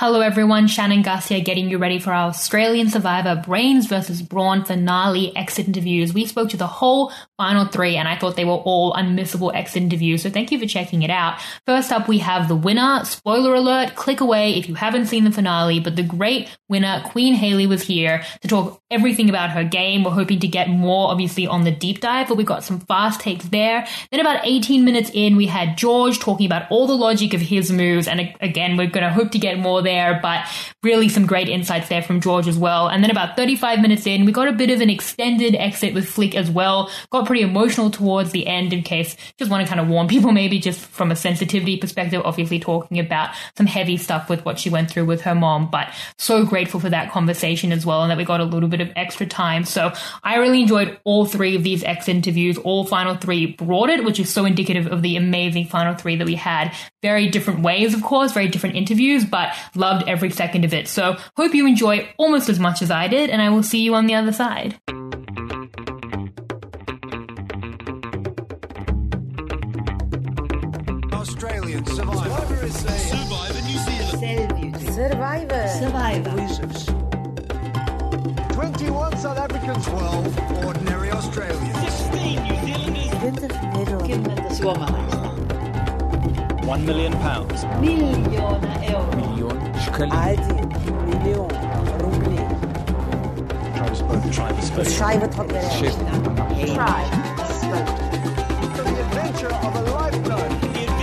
Hello everyone, Shannon Garcia getting you ready for our Australian Survivor Brains versus Brawn finale exit interviews. We spoke to the whole final three and I thought they were all unmissable exit interviews, so thank you for checking it out. First up, we have the winner. Spoiler alert, click away if you haven't seen the finale, but the great winner, Queen Hayley, was here to talk everything about her game. We're hoping to get more, obviously, on the deep dive, but we've got some fast takes there. Then about 18 minutes in, we had George talking about all the logic of his moves, and again, we're going to hope to get more there, but really some great insights there from George as well. And then about 35 minutes in, we got a bit of an extended exit with Flick as well. Got pretty emotional towards the end in case, just want to kind of warn people maybe just from a sensitivity perspective, obviously talking about some heavy stuff with what she went through with her mom, but so grateful for that conversation as well and that we got a little bit of extra time. So I really enjoyed all three of these exit interviews. All final three brought it, which is so indicative of the amazing final three that we had. Very different ways, of course, very different interviews, but loved every second of it. So hope you enjoy almost as much as I did, and I will see you on the other side. Australian Survivor. Survivor New Zealand. Survivor. 21 South Africans, 12 ordinary Australians. 16 New Zealanders. 20 Nederlanders. Suomalaista. £1 million. Miljoona euroa. Aldi, miljoon, rubli. Beschrijven wat er is. For the adventure of a lifetime.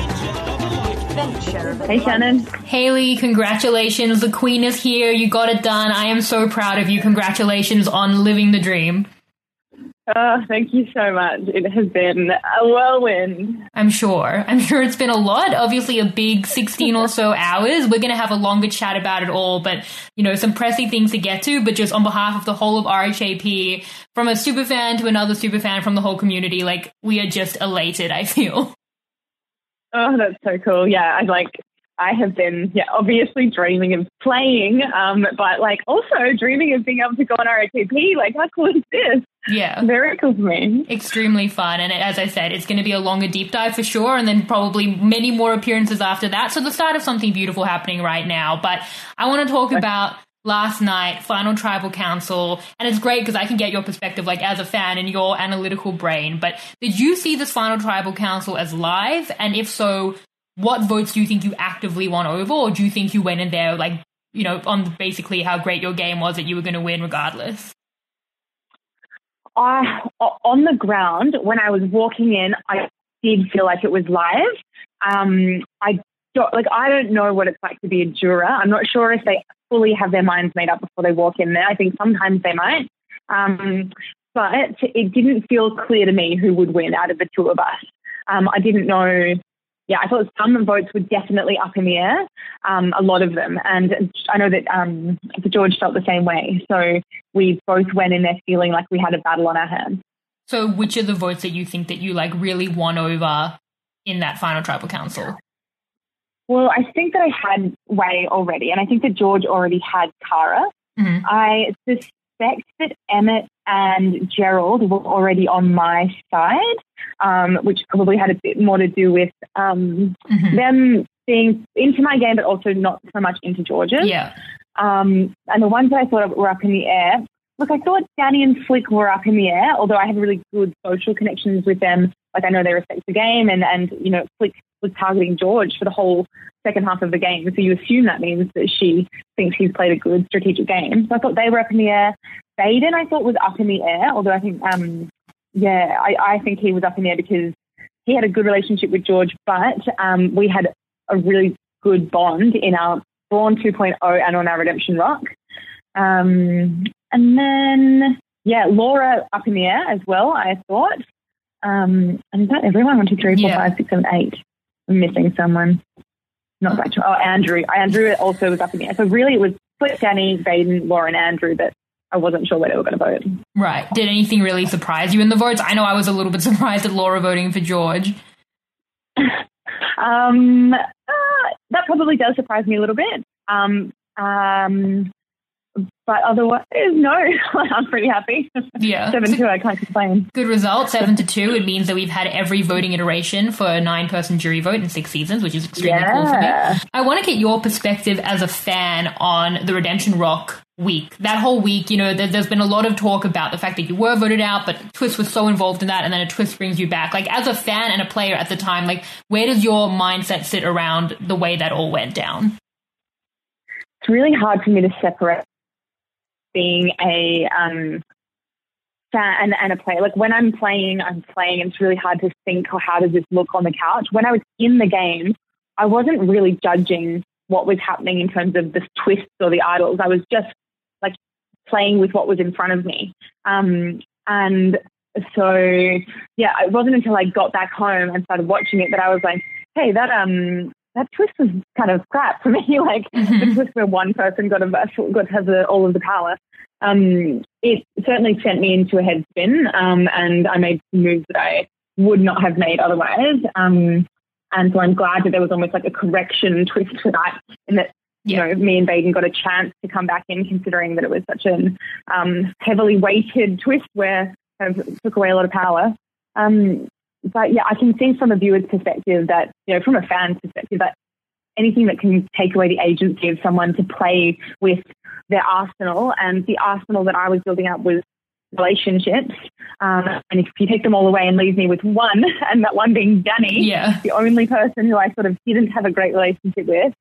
Hey, Shannon. Hayley, congratulations. The Queen is here. You got it done. I am so proud of you. Congratulations on living the dream. Thank you so much. It has been a whirlwind. I'm sure it's been a lot. Obviously a big 16 or so hours. We're going to have a longer chat about it all, but, you know, some pressy things to get to. But just on behalf of the whole of RHAP, from a superfan to another superfan, from the whole community, like, we are just elated, I feel. Oh, that's so cool. Yeah, I have been, obviously dreaming of playing, but also dreaming of being able to go on RHAP. Like, how cool is this? Yeah. Very cool for me. Extremely fun. And as I said, it's going to be a longer deep dive for sure. And then probably many more appearances after that. So the start of something beautiful happening right now. But I want to talk about last night, Final Tribal Council. And it's great because I can get your perspective, like, as a fan and your analytical brain. But did you see this Final Tribal Council as live? And if so, what votes do you think you actively won over? Or do you think you went in there, like, you know, on basically how great your game was that you were going to win regardless? On the ground, when I was walking in, I did feel like it was live. I don't know what it's like to be a juror. I'm not sure if they fully have their minds made up before they walk in there. I think sometimes they might. But it didn't feel clear to me who would win out of the two of us. I didn't know. Yeah, I thought some votes were definitely up in the air, a lot of them. And I know that George felt the same way. So we both went in there feeling like we had a battle on our hands. So which are the votes that you think that you, like, really won over in that Final Tribal Council? Well, I think that I had Wei already, and I think that George already had Cara. Mm-hmm. I suspect that Emmett and Gerald were already on my side, which probably had a bit more to do with them being into my game, but also not so much into George's. Yeah. And the ones that I thought were up in the air, look, I thought Danny and Flick were up in the air, although I had really good social connections with them. Like, I know they respect the game, and you know, Flick was targeting George for the whole second half of the game. So you assume that means that she thinks he's played a good strategic game. So I thought they were up in the air. Baden, I thought, was up in the air, although I think, I think he was up in the air because he had a good relationship with George, but we had a really good bond in our Brawn 2.0 and on our Redemption Rock. And then, Laura up in the air as well, I thought. And is that everyone? 1, 2, 3, 4, 5, 6, 7, 8. I'm missing someone. Not Rachel. Oh, Andrew. Andrew also was up in the air. So really it was Flick, Danny, Baden, Laura and Andrew, but I wasn't sure where they were going to vote. Right. Did anything really surprise you in the votes? I know I was a little bit surprised at Laura voting for George. That probably does surprise me a little bit. But But otherwise, no, I'm pretty happy. Yeah. 7-2, I can't complain. Good result, 7-2. It means that we've had every voting iteration for a 9-person jury vote in 6 seasons, which is extremely cool for me. I want to get your perspective as a fan on the Redemption Rock week. That whole week, you know, there's been a lot of talk about the fact that you were voted out, but Twist was so involved in that, and then a twist brings you back. Like, as a fan and a player at the time, like, where does your mindset sit around the way that all went down? It's really hard for me to separate being a fan and a player. Like, when I'm playing, and it's really hard to think, oh, how does this look on the couch? When I was in the game, I wasn't really judging what was happening in terms of the twists or the idols. I was just, like, playing with what was in front of me. And so, yeah, it wasn't until I got back home and started watching it that I was like, hey, that twist was kind of crap for me. Like, the twist where one person got has all of the power. It certainly sent me into a head spin, and I made some moves that I would not have made otherwise. And so I'm glad that there was almost like a correction twist for that, in that, you know, me and Baden got a chance to come back in, considering that it was such an heavily weighted twist where kind of took away a lot of power. But yeah, I can see from a viewer's perspective that, you know, from a fan's perspective, that anything that can take away the agency of someone to play with their arsenal, and the arsenal that I was building up was relationships. And if you take them all away and leave me with one, and that one being Danny, the only person who I sort of didn't have a great relationship with,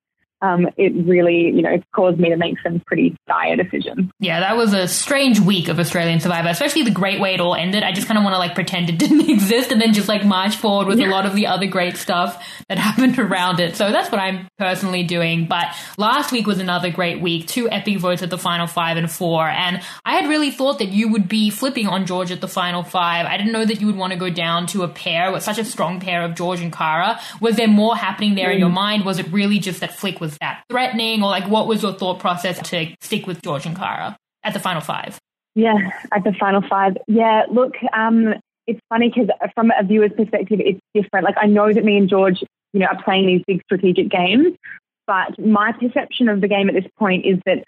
it really, you know, caused me to make some pretty dire decisions. Yeah, that was a strange week of Australian Survivor, especially the great way it all ended. I just kind of want to, like, pretend it didn't exist and then just, like, march forward with a lot of the other great stuff that happened around it. So that's what I'm personally doing. But last week was another great week. 2 epic votes at the final 5 and 4. And I had really thought that you would be flipping on George at the final 5. I didn't know that you would want to go down to a pair, with such a strong pair of George and Cara. Was there more happening there in your mind? Was it really just that Flick was that threatening, or, like, what was your thought process to stick with George and Cara at the final 5? Yeah, at the final 5. Yeah, look, it's funny because from a viewer's perspective, it's different. Like, I know that me and George, you know, are playing these big strategic games, but my perception of the game at this point is that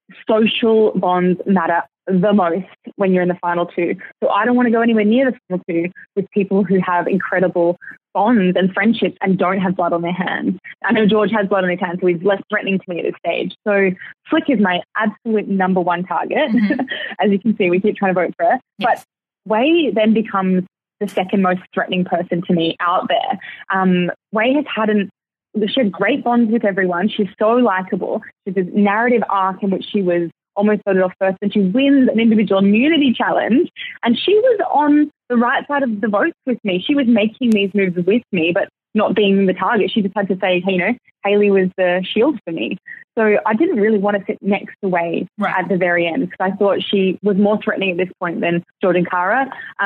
social bonds matter the most when you're in the final 2. So I don't want to go anywhere near the final 2 with people who have incredible bonds and friendships and don't have blood on their hands. I know George has blood on his hands, so he's less threatening to me at this stage. So Flick is my absolute number one target. As you can see, we keep trying to vote for her. Yes. But Wei then becomes the second most threatening person to me out there. Wei has she had great bonds with everyone. She's so likable. She's this narrative arc in which she was almost voted off first, and she wins an individual immunity challenge. And she was on the right side of the votes with me. She was making these moves with me, but not being the target. She just had to say, hey, you know, Hayley was the shield for me. So I didn't really want to sit next to Wei at the very end, because I thought she was more threatening at this point than George and Cara.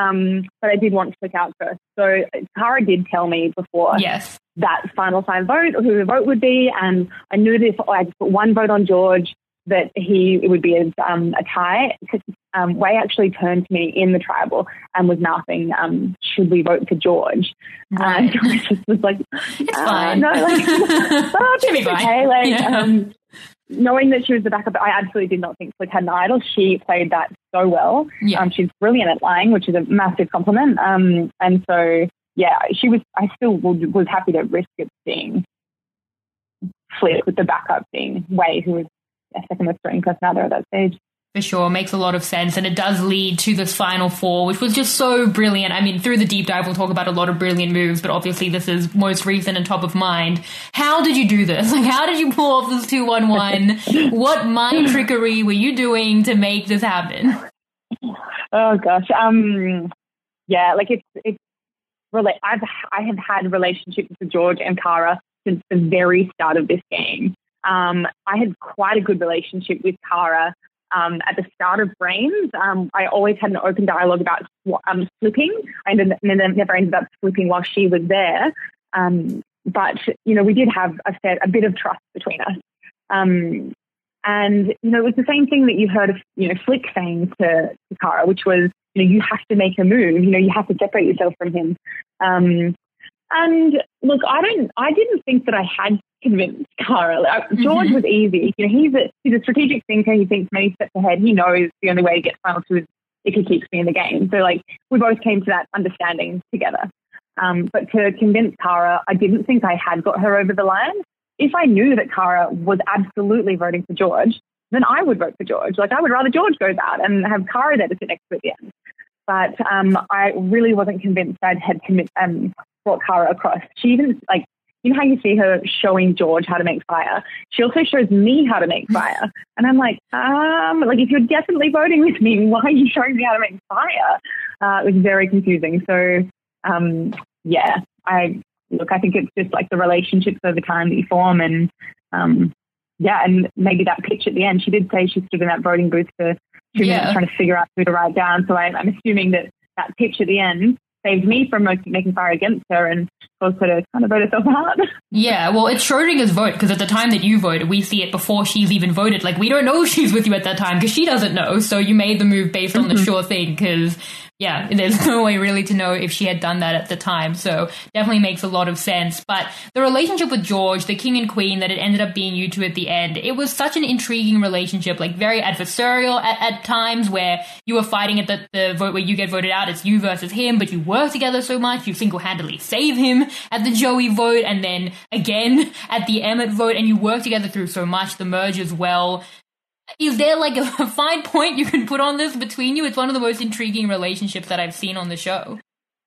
But I did want to flick out first. So Cara did tell me before that final 5 vote, or who the vote would be, and I knew that if I just put one vote on George, that it would be a tie. Wei actually turned to me in the tribal and was mouthing, should we vote for George? And I just was like, it's fine. No, like, it's okay. Like, knowing that she was the backup, I absolutely did not think Flick had an idol. She played that so well. She's brilliant at lying, which is a massive compliment. And so, yeah, I still was happy to risk it being Flick, with the backup being Wei, who was second most threatening person out there at that stage. For sure, makes a lot of sense, and it does lead to this final 4, which was just so brilliant. I mean, through the deep dive, we'll talk about a lot of brilliant moves, but obviously this is most recent and top of mind. How did you do this? Like, how did you pull off this 2-1-1? What mind trickery were you doing to make this happen? Oh gosh, yeah, like it's I have had relationships with George and Cara since the very start of this game. I had quite a good relationship with Cara at the start of Brains. I always had an open dialogue about flipping. I never ended up flipping while she was there. But, you know, we did have a bit of trust between us. And, you know, it was the same thing that you heard of, you know, Flick saying to Cara, which was, you know, you have to make a move. You know, you have to separate yourself from him. And look, I didn't think that I had convince Cara. George was easy. You know, he's a strategic thinker. He thinks many steps ahead. He knows the only way to get final two is if he keeps me in the game. So, like, we both came to that understanding together. But to convince Cara, I didn't think I had got her over the line. If I knew that Cara was absolutely voting for George, then I would vote for George. Like, I would rather George goes out and have Cara there to sit next to at the end. But I really wasn't convinced I had brought Cara across. She even, like, you know how you see her showing George how to make fire? She also shows me how to make fire. And I'm like, if you're definitely voting with me, why are you showing me how to make fire? It was very confusing. So, I think it's just like the relationships over time that you form. And, and maybe that pitch at the end, she did say she stood in that voting booth for 2 minutes trying to figure out who to write down. So I'm assuming that pitch at the end saved me from making fire against her and caused her to kind of vote herself out. Yeah, well, it's Schrodinger's vote, because at the time that you voted, we see it before she's even voted. Like, we don't know if she's with you at that time because she doesn't know. So you made the move based on the sure thing because, there's no way really to know if she had done that at the time. So definitely makes a lot of sense. But the relationship with George, the king and queen, that it ended up being you two at the end, it was such an intriguing relationship, like very adversarial at times where you were fighting at the vote where you get voted out. It's you versus him, but you work together so much. You single-handedly save him at the Joey vote and then again at the Emmett vote, and you work together through so much, the merge as well. Is there like a fine point you can put on this between you? It's one of the most intriguing relationships that I've seen on the show.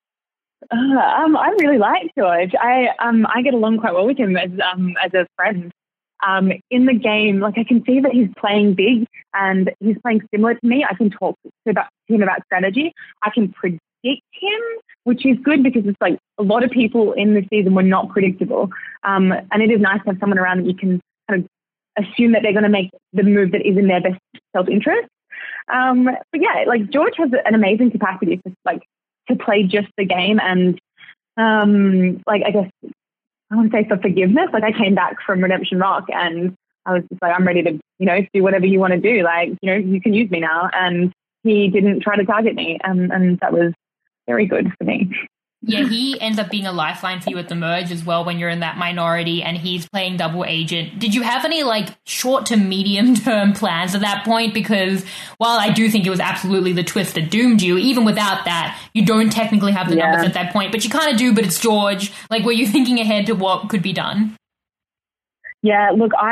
I really like George. I get along quite well with him as a friend. In the game, like, I can see that he's playing big and he's playing similar to me. I can talk to him about strategy. I can predict him, which is good because it's like a lot of people in this season were not predictable. And it is nice to have someone around that you can kind of assume that they're going to make the move that is in their best self-interest. But yeah, like, George has an amazing capacity to play just the game. And I guess I want to say for forgiveness. Like, I came back from Redemption Rock and I was just like, I'm ready to, do whatever you want to do. Like, you can use me now. And he didn't try to target me. And that was very good for me. Yeah, he ends up being a lifeline for you at the merge as well when you're in that minority and he's playing double agent. Did you have any short to medium term plans at that point? Because while I do think it was absolutely the twist that doomed you, even without that, you don't technically have the numbers at that point, but you kind of do, but it's George. Like, were you thinking ahead to what could be done? Yeah, look, I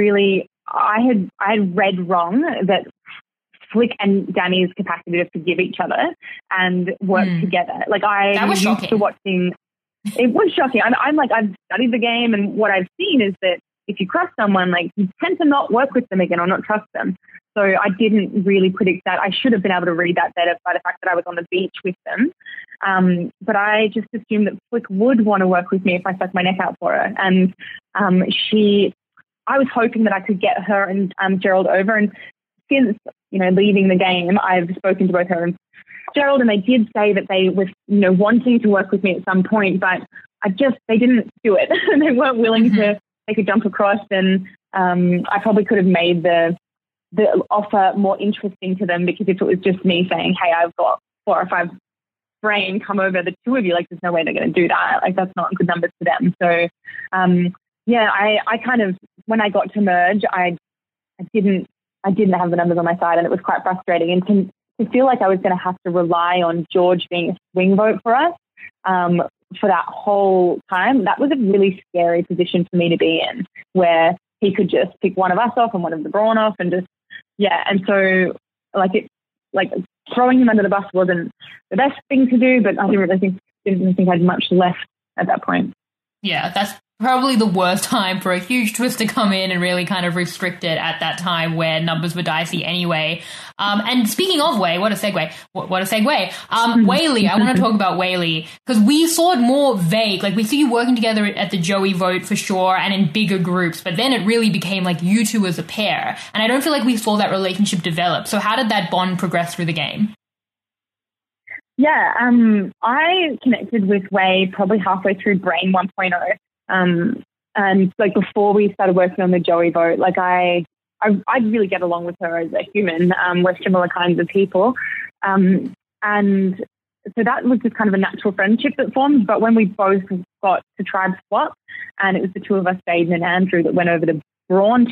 had read wrong that Flick and Danny's capacity to forgive each other and work together. Like, I was used to watching. It was shocking. I'm like, I've studied the game, and what I've seen is that if you cross someone, like, you tend to not work with them again or not trust them. So I didn't really predict that. I should have been able to read that better by the fact that I was on the beach with them. But I just assumed that Flick would want to work with me if I stuck my neck out for her. And I was hoping that I could get her and Gerald over. And since, leaving the game, I've spoken to both her and Gerald, and they did say that they were, wanting to work with me at some point, but they didn't do it. They weren't willing to take a jump across, and I probably could have made the offer more interesting to them, because if it was just me saying, hey, I've got 4 or 5 brain, come over, the two of you, like, there's no way they're going to do that. Like, that's not good numbers for them. So, I kind of, when I got to merge, I didn't have the numbers on my side, and it was quite frustrating. And to feel like I was going to have to rely on George being a swing vote for us for that whole time, that was a really scary position for me to be in, where he could just pick one of us off and one of the Brawn off, and just, and so throwing him under the bus wasn't the best thing to do, but I didn't think I had much left at that point. Yeah, that's probably the worst time for a huge twist to come in and really kind of restrict it at that time where numbers were dicey anyway. And speaking of what a segue. Whaley, I want to talk about Whaley, because we saw it more vague. Like, we see you working together at the Joey vote for sure and in bigger groups, but then it really became like you two as a pair. And I don't feel like we saw that relationship develop. So how did that bond progress through the game? Yeah, I connected with Wei probably halfway through Brain 1.0. And like, before we started working on the Joey vote, like, I really get along with her as a human. We're similar kinds of people. And so that was just kind of a natural friendship that formed. But when we both got to Tribe Swap, and it was the two of us, Jaden and Andrew, that went over to Brawn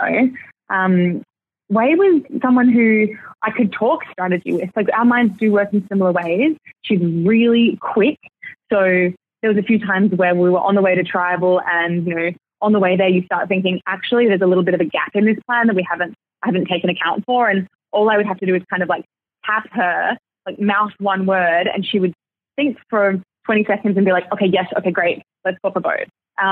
2.0, Wei was someone who I could talk strategy with. Like, our minds do work in similar ways. She's really quick. So there was a few times where we were on the way to Tribal, and, you know, on the way there you start thinking, actually, there's a little bit of a gap in this plan that I haven't taken account for. And all I would have to do is kind of like tap her, like mouth one word, and she would think for 20 seconds and be like, okay, yes, okay, great, let's swap a boat.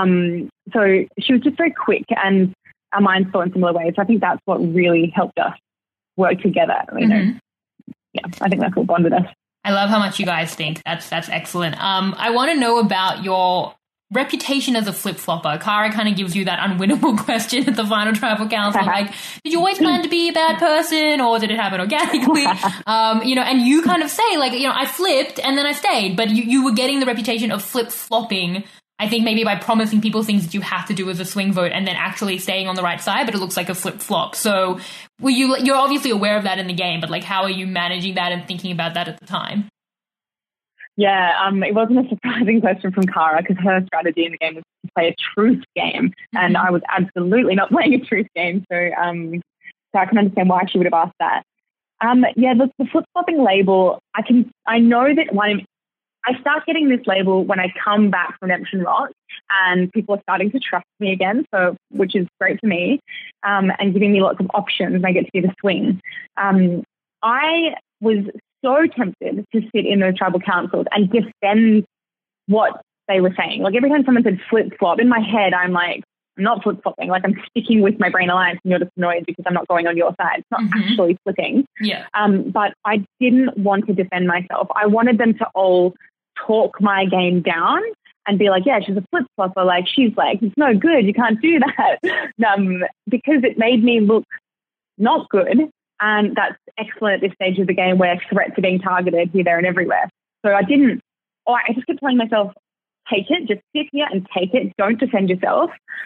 So she was just very quick, and our minds thought in similar ways. So I think that's what really helped us work together. You know, yeah, I think that's what bonded us. I love how much you guys think. That's excellent. I want to know about your reputation as a flip-flopper. Kara kind of gives you that unwinnable question at the final Tribal Council. Like, did you always plan to be a bad person, or did it happen organically? You know, and you kind of say, like, you know, I flipped and then I stayed, but you were getting the reputation of flip-flopping, I think maybe by promising people things that you have to do as a swing vote and then actually staying on the right side, but it looks like a flip-flop. So you're obviously aware of that in the game, but like, how are you managing that and thinking about that at the time? Yeah, it wasn't a surprising question from Kara, because her strategy in the game was to play a truth game, and I was absolutely not playing a truth game. So I can understand why she would have asked that. Yeah, the flip-flopping label, I know that when I start getting this label when I come back from Redemption Rock, and people are starting to trust me again, so which is great for me, and giving me lots of options, and I get to do the swing. I was so tempted to sit in those tribal councils and defend what they were saying. Like, every time someone said flip-flop, in my head, I'm like, I'm not flip-flopping. Like, I'm sticking with my Brain Alliance, and you're just annoyed because I'm not going on your side. It's not actually flipping. Yeah. But I didn't want to defend myself. I wanted them to all talk my game down and be like, yeah, she's a flip-flopper. Like, she's like, it's no good. You can't do that. Because it made me look not good. And that's excellent at this stage of the game where threats are being targeted here, there, and everywhere. So I just kept telling myself, take it, just sit here and take it. Don't defend yourself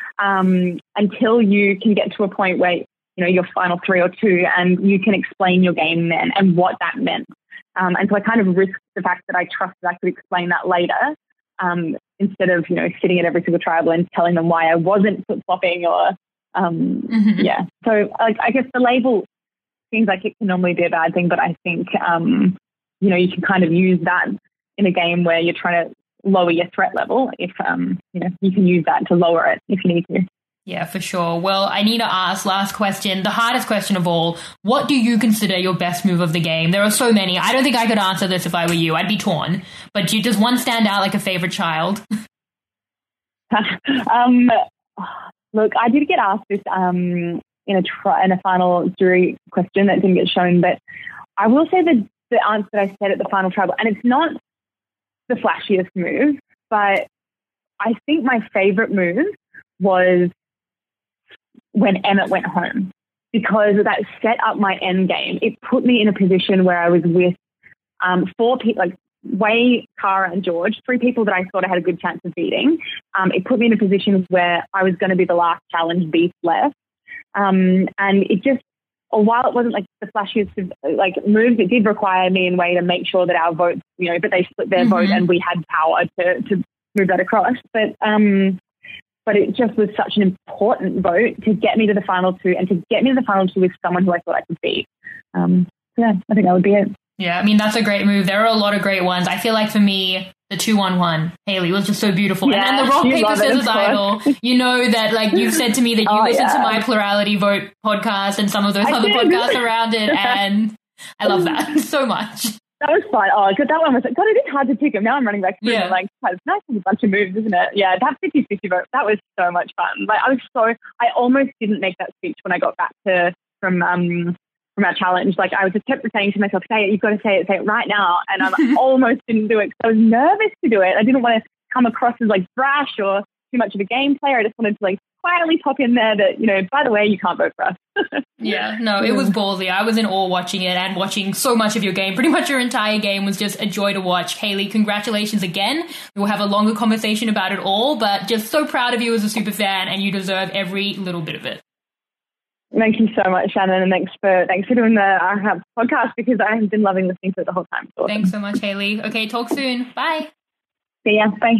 until you can get to a point where, you know, your final 3 or 2 and you can explain your game then and what that meant. And so I kind of risked the fact that I trusted I could explain that later, instead of, you know, sitting at every single tribal and telling them why I wasn't flip-flopping or, yeah. So I guess the label seems like it can normally be a bad thing, but I think, you know, you can kind of use that in a game where you're trying to lower your threat level. If, you know, you can use that to lower it if you need to. Yeah, for sure. Well, I need to ask, last question, the hardest question of all. What do you consider your best move of the game? There are so many. I don't think I could answer this if I were you. I'd be torn. But does one stand out like a favorite child? Look, I did get asked this in a final jury question that didn't get shown, but I will say that the answer that I said at the final tribal, and it's not the flashiest move, but I think my favorite move was when Emmett went home, because that set up my end game. It put me in a position where I was with 4 people, like Wei, Kara, and George, 3 people that I thought I had a good chance of beating. It put me in a position where I was going to be the last challenge beast left. And it just, while it wasn't like the flashiest of like moves, it did require me and Wei to make sure that our votes, you know, but they split their vote and we had power to move that across. But it just was such an important vote to get me to the final 2 and to get me to the final 2 with someone who I thought I could beat. Yeah, I think that would be it. Yeah, I mean, that's a great move. There are a lot of great ones. I feel like for me, the 2-1-1, Hayley, was just so beautiful. Yeah, and then the rock, paper, scissors idol, you know that, like, you've said to me that you listen to my Plurality Vote podcast and some of those other podcasts around it, and I love that so much. That was fun. Oh, because that one was, God, it is hard to pick them. Now I'm running back through them. Like, it's nice to have a bunch of moves, isn't it? Yeah, that 50-50 vote, that was so much fun. Like, I almost didn't make that speech when I got back from our challenge. Like, I just kept saying to myself, say it, you've got to say it right now. And I almost didn't do it because I was nervous to do it. I didn't want to come across as like brash or too much of a game player. I just wanted to like quietly pop in there that, you know, by the way, you can't vote for us. Yeah, no, it was ballsy. I was in awe watching it and watching so much of your game. Pretty much your entire game was just a joy to watch. Hayley, congratulations again. We'll have a longer conversation about it all, but just so proud of you as a super fan, and you deserve every little bit of it. Thank you so much, Shannon, and thanks for doing the podcast, because I have been loving listening to it the whole time. Awesome. Thanks so much, Hayley. Okay, talk soon. Bye. See ya. Bye.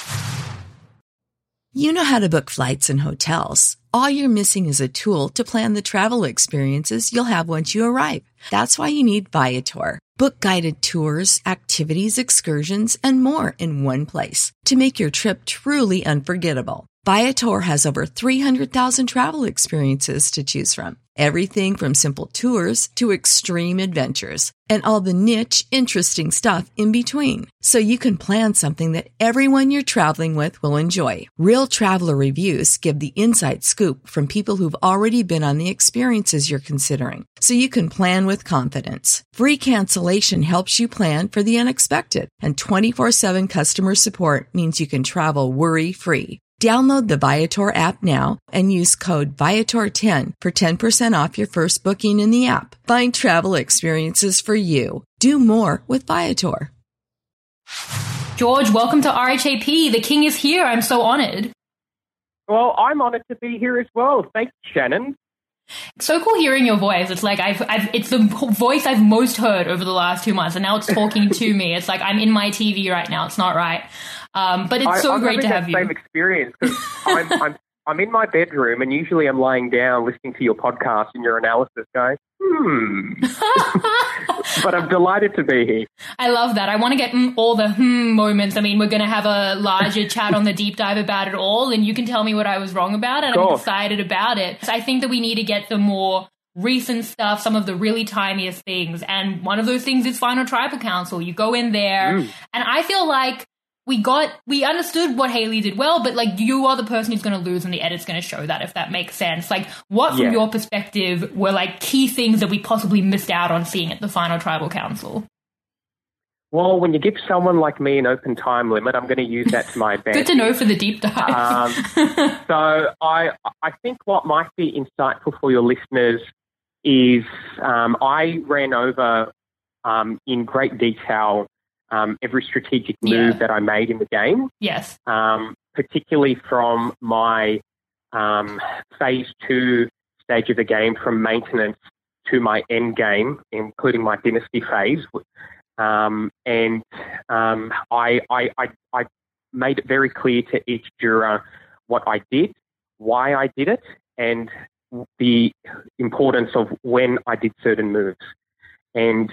You know how to book flights and hotels. All you're missing is a tool to plan the travel experiences you'll have once you arrive. That's why you need Viator. Book guided tours, activities, excursions, and more in one place to make your trip truly unforgettable. Viator has over 300,000 travel experiences to choose from. Everything from simple tours to extreme adventures and all the niche, interesting stuff in between. So you can plan something that everyone you're traveling with will enjoy. Real traveler reviews give the inside scoop from people who've already been on the experiences you're considering. So you can plan with confidence. Free cancellation helps you plan for the unexpected. And 24/7 customer support means you can travel worry-free. Download the Viator app now and use code Viator10 for 10% off your first booking in the app. Find travel experiences for you. Do more with Viator. George, welcome to RHAP. The king is here. I'm so honored. Well, I'm honored to be here as well. Thanks, Shannon. So cool hearing your voice. It's like it's the voice I've most heard over the last 2 months, and now it's talking to me. It's like I'm in my TV right now. It's not right. But it's so great to have you. I'm having that same experience, because I'm in my bedroom, and usually I'm lying down listening to your podcast and your analysis going, But I'm delighted to be here. I love that. I want to get all the moments. I mean, we're going to have a larger chat on the deep dive about it all, and you can tell me what I was wrong about, and I'm excited about it. So I think that we need to get the more recent stuff, some of the really tiniest things, and one of those things is Final Tribal Council. You go in there, and I feel like we understood what Hayley did well, but like you are the person who's going to lose and the edit's going to show that, if that makes sense. Like what from your perspective were like key things that we possibly missed out on seeing at the Final Tribal Council? Well, when you give someone like me an open time limit, I'm going to use that to my advantage. Good to know for the deep dive. So I think what might be insightful for your listeners is I ran over in great detail every strategic move that I made in the game. Yes. Particularly from my phase 2 stage of the game, from maintenance to my end game, including my dynasty phase. I made it very clear to each juror what I did, why I did it, and the importance of when I did certain moves. And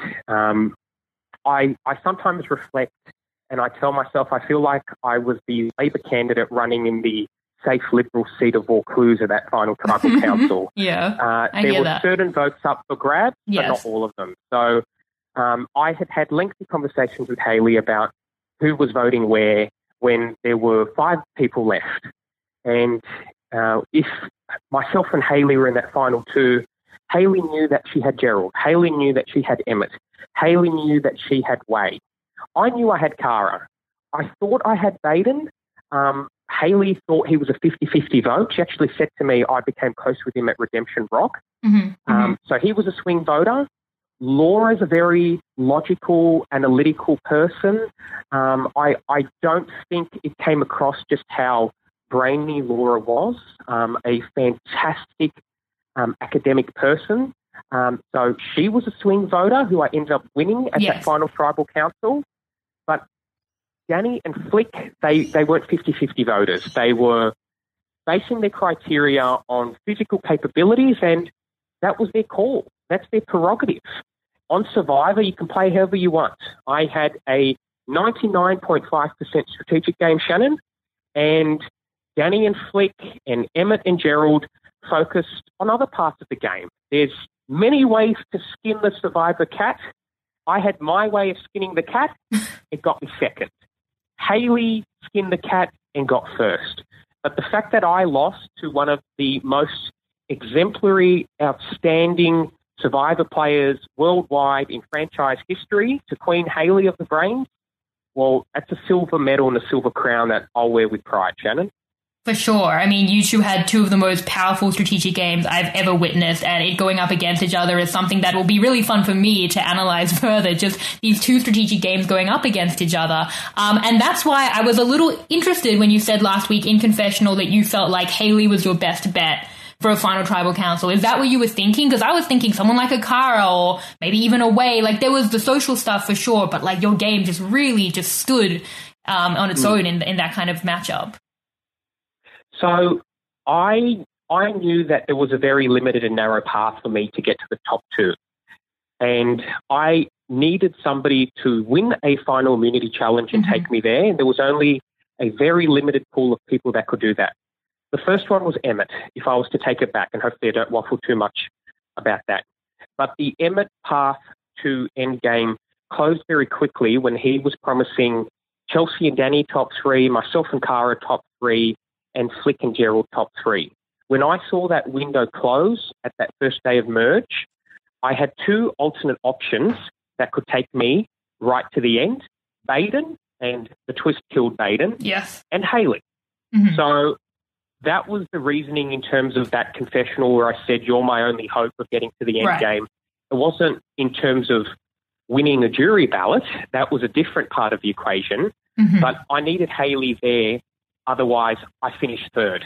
I sometimes reflect and I tell myself I feel like I was the Labor candidate running in the safe Liberal seat of Vaucluse at that Final Tribal Council. There were certain votes up for grabs, but not all of them. So I had lengthy conversations with Hayley about who was voting where when there were 5 people left. And if myself and Hayley were in that final 2, Hayley knew that she had Gerald. Hayley knew that she had Emmett. Hayley knew that she had Wade. I knew I had Cara. I thought I had Baden. Hayley thought he was a 50-50 vote. She actually said to me I became close with him at Redemption Rock. So he was a swing voter. Laura's a very logical, analytical person. I don't think it came across just how brainy Laura was, a fantastic academic person. So she was a swing voter who I ended up winning at that Final Tribal Council. But Danny and Flick, they weren't 50-50 voters. They were basing their criteria on physical capabilities, and that was their call. That's their prerogative. On Survivor, you can play however you want. I had a 99.5% strategic game, Shannon, and Danny and Flick and Emmett and Gerald focused on other parts of the game. There's many ways to skin the Survivor cat. I had my way of skinning the cat. It got me second. Hayley skinned the cat and got first. But the fact that I lost to one of the most exemplary, outstanding Survivor players worldwide in franchise history, to Queen Hayley of the Brains, well, that's a silver medal and a silver crown that I'll wear with pride, Shannon. For sure. I mean, you two had 2 of the most powerful strategic games I've ever witnessed, and it going up against each other is something that will be really fun for me to analyze further, just these 2 strategic games going up against each other. And that's why I was a little interested when you said last week in Confessional that you felt like Hayley was your best bet for a final tribal council. Is that what you were thinking? Because I was thinking someone like a Cara or maybe even a Wei. Like, there was the social stuff for sure, but like your game just really just stood on its own in that kind of matchup. So I knew that there was a very limited and narrow path for me to get to the top two. And I needed somebody to win a final immunity challenge and take me there. And there was only a very limited pool of people that could do that. The first one was Emmett, if I was to take it back, and hopefully I don't waffle too much about that. But the Emmett path to endgame closed very quickly when he was promising Chelsea and Danny top three, myself and Cara top three, and Flick and Gerald top three. When I saw that window close at that first day of merge, I had two alternate options that could take me right to the end: Baden, and the twist killed Baden, yes, and Hayley. So that was the reasoning in terms of that confessional where I said, you're my only hope of getting to the end game. It wasn't in terms of winning a jury ballot. That was a different part of the equation. But I needed Hayley there. Otherwise, I finished third.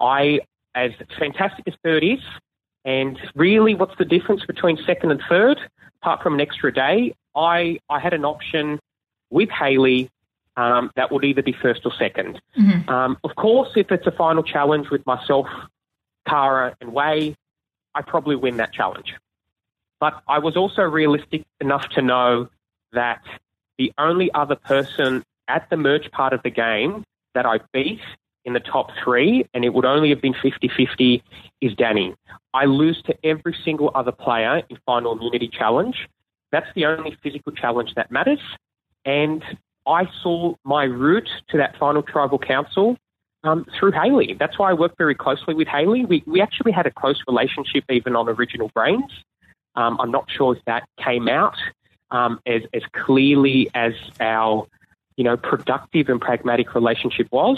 As fantastic as third is, and really what's the difference between second and third, apart from an extra day, I had an option with Hayley that would either be first or second. Of course, if it's a final challenge with myself, Cara and Wei, I probably win that challenge. But I was also realistic enough to know that the only other person at the merge part of the game that I beat in the top three, and it would only have been 50-50, is Danny. I lose to every single other player in final immunity challenge. That's the only physical challenge that matters. And I saw my route to that final tribal council through Hayley. That's why I worked very closely with Hayley. We actually had a close relationship even on Original Brains. I'm not sure if that came out as clearly as our, productive and pragmatic relationship was.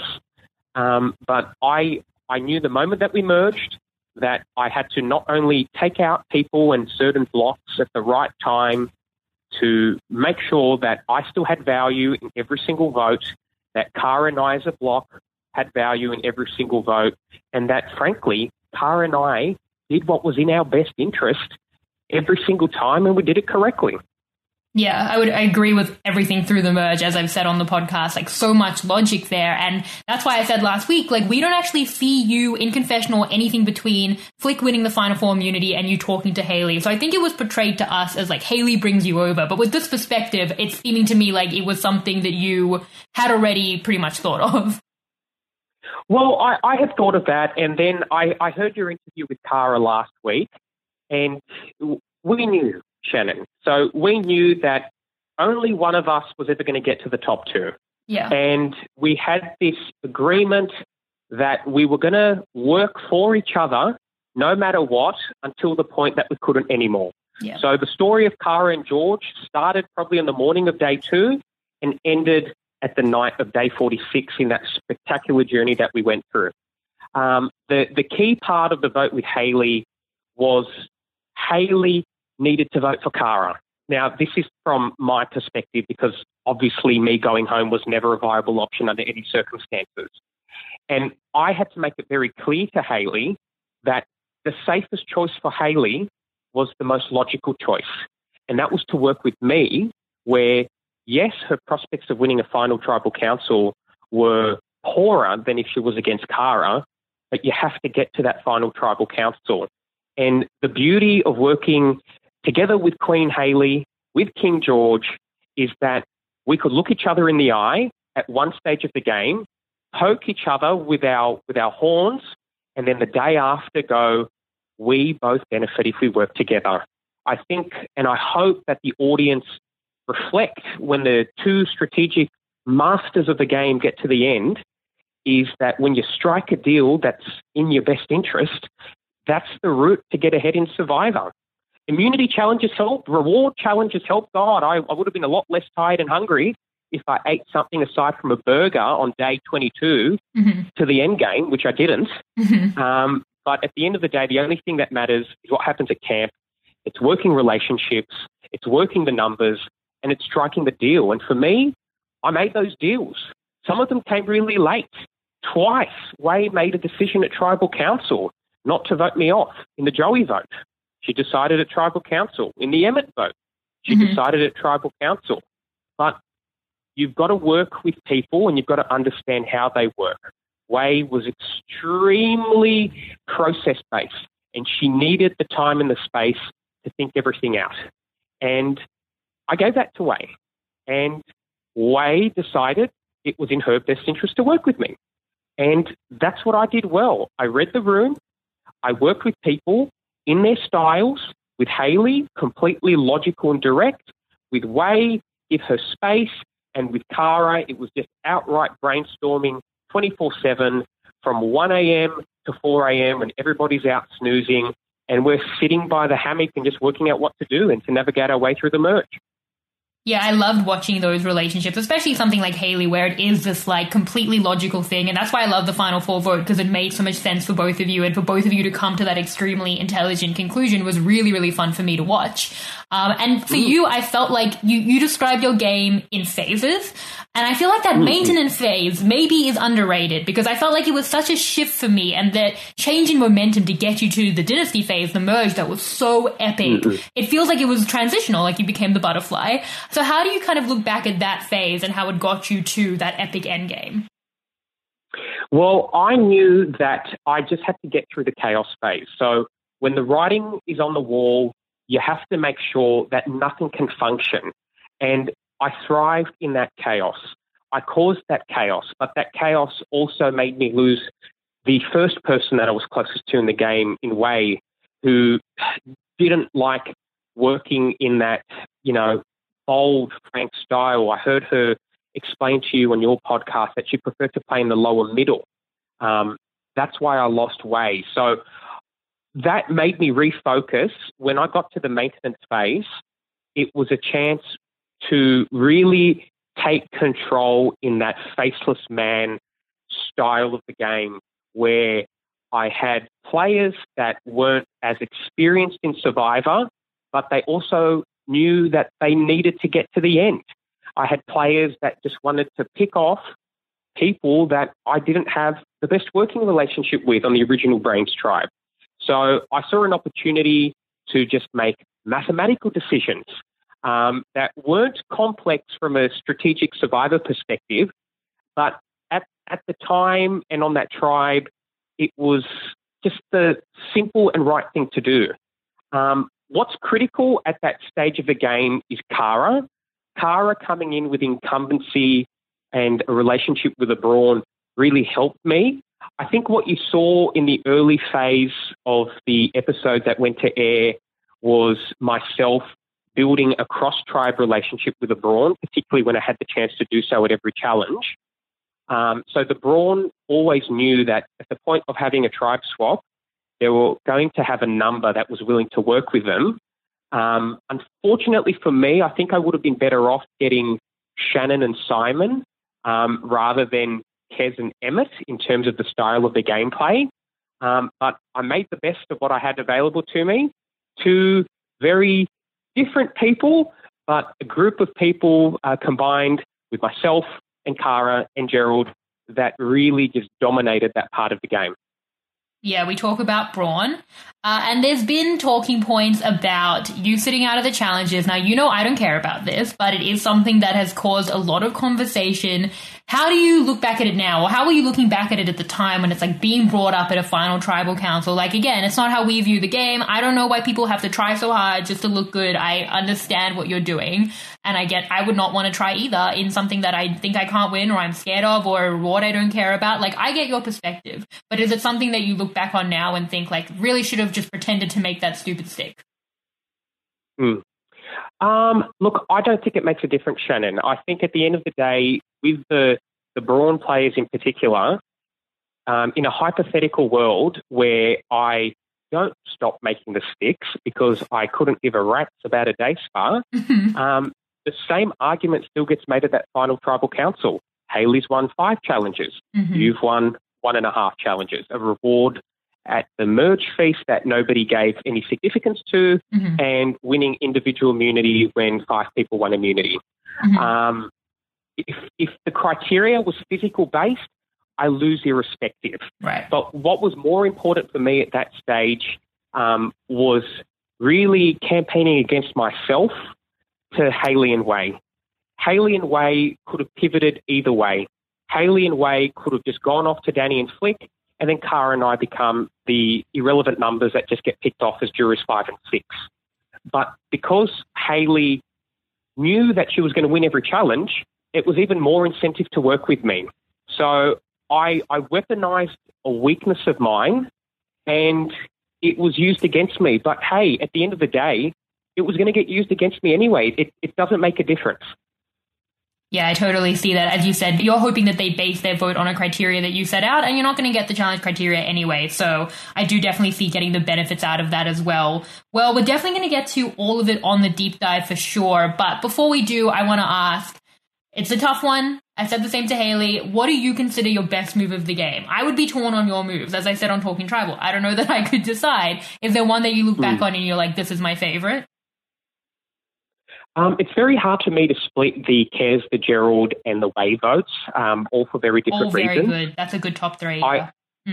But I knew the moment that we merged that I had to not only take out people and certain blocks at the right time to make sure that I still had value in every single vote, that Cara and I as a block had value in every single vote, and that, frankly, Cara and I did what was in our best interest every single time, and we did it correctly. Yeah, I agree with everything through the merge, as I've said on the podcast, like so much logic there. And that's why I said last week, like, we don't actually see you in confessional or anything between Flick winning the Final Four immunity and you talking to Hayley. So I think it was portrayed to us as like Hayley brings you over. But with this perspective, it's seeming to me like it was something that you had already pretty much thought of. Well, I had thought of that. And then I heard your interview with Cara last week, and we knew, Shannon. So we knew that only one of us was ever going to get to the top two. Yeah. And we had this agreement that we were going to work for each other no matter what until the point that we couldn't anymore. Yeah. So the story of Cara and George started probably on the morning of day 2 and ended at the night of day 46 in that spectacular journey that we went through. The key part of the vote with Hayley was Hayley needed to vote for Cara. Now, this is from my perspective because obviously me going home was never a viable option under any circumstances. And I had to make it very clear to Hayley that the safest choice for Hayley was the most logical choice. And that was to work with me where, yes, her prospects of winning a final tribal council were poorer than if she was against Cara, but you have to get to that final tribal council. And the beauty of working together with Queen Hayley, with King George, is that we could look each other in the eye at one stage of the game, poke each other with our horns, and then the day after go, we both benefit if we work together. I think and I hope that the audience reflect when the two strategic masters of the game get to the end, is that when you strike a deal that's in your best interest, that's the route to get ahead in Survivor. Immunity challenges help. Reward challenges help. God, I would have been a lot less tired and hungry if I ate something aside from a burger on day 22 to the end game, which I didn't. But at the end of the day, the only thing that matters is what happens at camp. It's working relationships, it's working the numbers, and it's striking the deal. And for me, I made those deals. Some of them came really late. Twice, Wei made a decision at Tribal Council. not to vote me off in the Joey vote. She decided at Tribal Council. In the Emmett vote, she decided at Tribal Council. But you've got to work with people and you've got to understand how they work. Wei was extremely process-based, and she needed the time and the space to think everything out. And I gave that to Wei. And Wei decided it was in her best interest to work with me. And that's what I did well. I read the room. I worked with people in their styles. With Hayley, completely logical and direct. With Wei, give her space. And with Cara, it was just outright brainstorming 24/7 from 1 a.m. to 4 a.m. when everybody's out snoozing. And we're sitting by the hammock and just working out what to do and to navigate our way through the merge. Yeah, I loved watching those relationships, especially something like Hayley, where it is this like completely logical thing. And that's why I love the Final Four vote, because it made so much sense for both of you, and for both of you to come to that extremely intelligent conclusion was really, really fun for me to watch. And for you, I felt like you described your game in phases. And I feel like that maintenance phase maybe is underrated, because I felt like it was such a shift for me, and that change in momentum to get you to the dynasty phase, the merge, that was so epic. It feels like it was transitional, like you became the butterfly. So how do you kind of look back at that phase and how it got you to that epic endgame? Well, I knew that I just had to get through the chaos phase. So when the writing is on the wall, you have to make sure that nothing can function. And I thrived in that chaos. I caused that chaos, but that chaos also made me lose the first person that I was closest to in the game, in Wei, who didn't like working in that, bold, frank style. I heard her explain to you on your podcast that she preferred to play in the lower middle. That's why I lost Wei. So that made me refocus. When I got to the maintenance phase, it was a chance to really take control in that faceless man style of the game, where I had players that weren't as experienced in Survivor, but they also knew that they needed to get to the end. I had players that just wanted to pick off people that I didn't have the best working relationship with on the original Brains tribe. So I saw an opportunity to just make mathematical decisions that weren't complex from a strategic Survivor perspective, but at the time and on that tribe, it was just the simple and right thing to do. What's critical at that stage of the game is Cara. Cara coming in with incumbency and a relationship with a Braun really helped me. I think what you saw in the early phase of the episode that went to air was myself building a cross-tribe relationship with a Braun, particularly when I had the chance to do so at every challenge. So the Braun always knew that at the point of having a tribe swap, they were going to have a number that was willing to work with them. Unfortunately for me, I think I would have been better off getting Shannon and Simon rather than Kez and Emmett in terms of the style of the gameplay. But I made the best of what I had available to me. Two very different people, but a group of people combined with myself and Cara and Gerald that really just dominated that part of the game. Yeah, we talk about Braun, and there's been talking points about you sitting out of the challenges. Now, I don't care about this, but it is something that has caused a lot of conversation. How do you look back at it now, or how were you looking back at it at the time when it's like being brought up at a final tribal council? Like, again, it's not how we view the game. I don't know why people have to try so hard just to look good. I understand what you're doing, and I would not want to try either in something that I think I can't win, or I'm scared of, or a reward I don't care about. Like, I get your perspective, but is it something that you look back on now and think like really should have just pretended to make that stupid stick? Look, I don't think it makes a difference, Shannon. I think at the end of the day, with the Braun players in particular, in a hypothetical world where I don't stop making the sticks because I couldn't give a rat's about a day spa, the same argument still gets made at that final tribal council. Hayley's won 5 challenges. You've won 1.5 challenges. A reward at the merge feast that nobody gave any significance to, and winning individual immunity when 5 people won immunity. If the criteria was physical based, I lose irrespective. Right. But what was more important for me at that stage was really campaigning against myself to Hayley and Wei. Hayley and Wei could have pivoted either way. Hayley and Wei could have just gone off to Danny and Flick, and then Cara and I become the irrelevant numbers that just get picked off as jurors 5 and 6. But because Hayley knew that she was going to win every challenge, it was even more incentive to work with me. So I weaponized a weakness of mine, and it was used against me. But hey, at the end of the day, it was going to get used against me anyway. It doesn't make a difference. Yeah, I totally see that. As you said, you're hoping that they base their vote on a criteria that you set out, and you're not going to get the challenge criteria anyway. So I do definitely see getting the benefits out of that as well. Well, we're definitely going to get to all of it on the deep dive for sure. But before we do, I want to ask, it's a tough one. I said the same to Hayley. What do you consider your best move of the game? I would be torn on your moves, as I said on Talking Tribal. I don't know that I could decide. Is there one that you look back on and you're like, this is my favorite? It's very hard for me to split the Kez, the Gerald, and the Wei votes, all for very different reasons. All very good. That's a good top three. I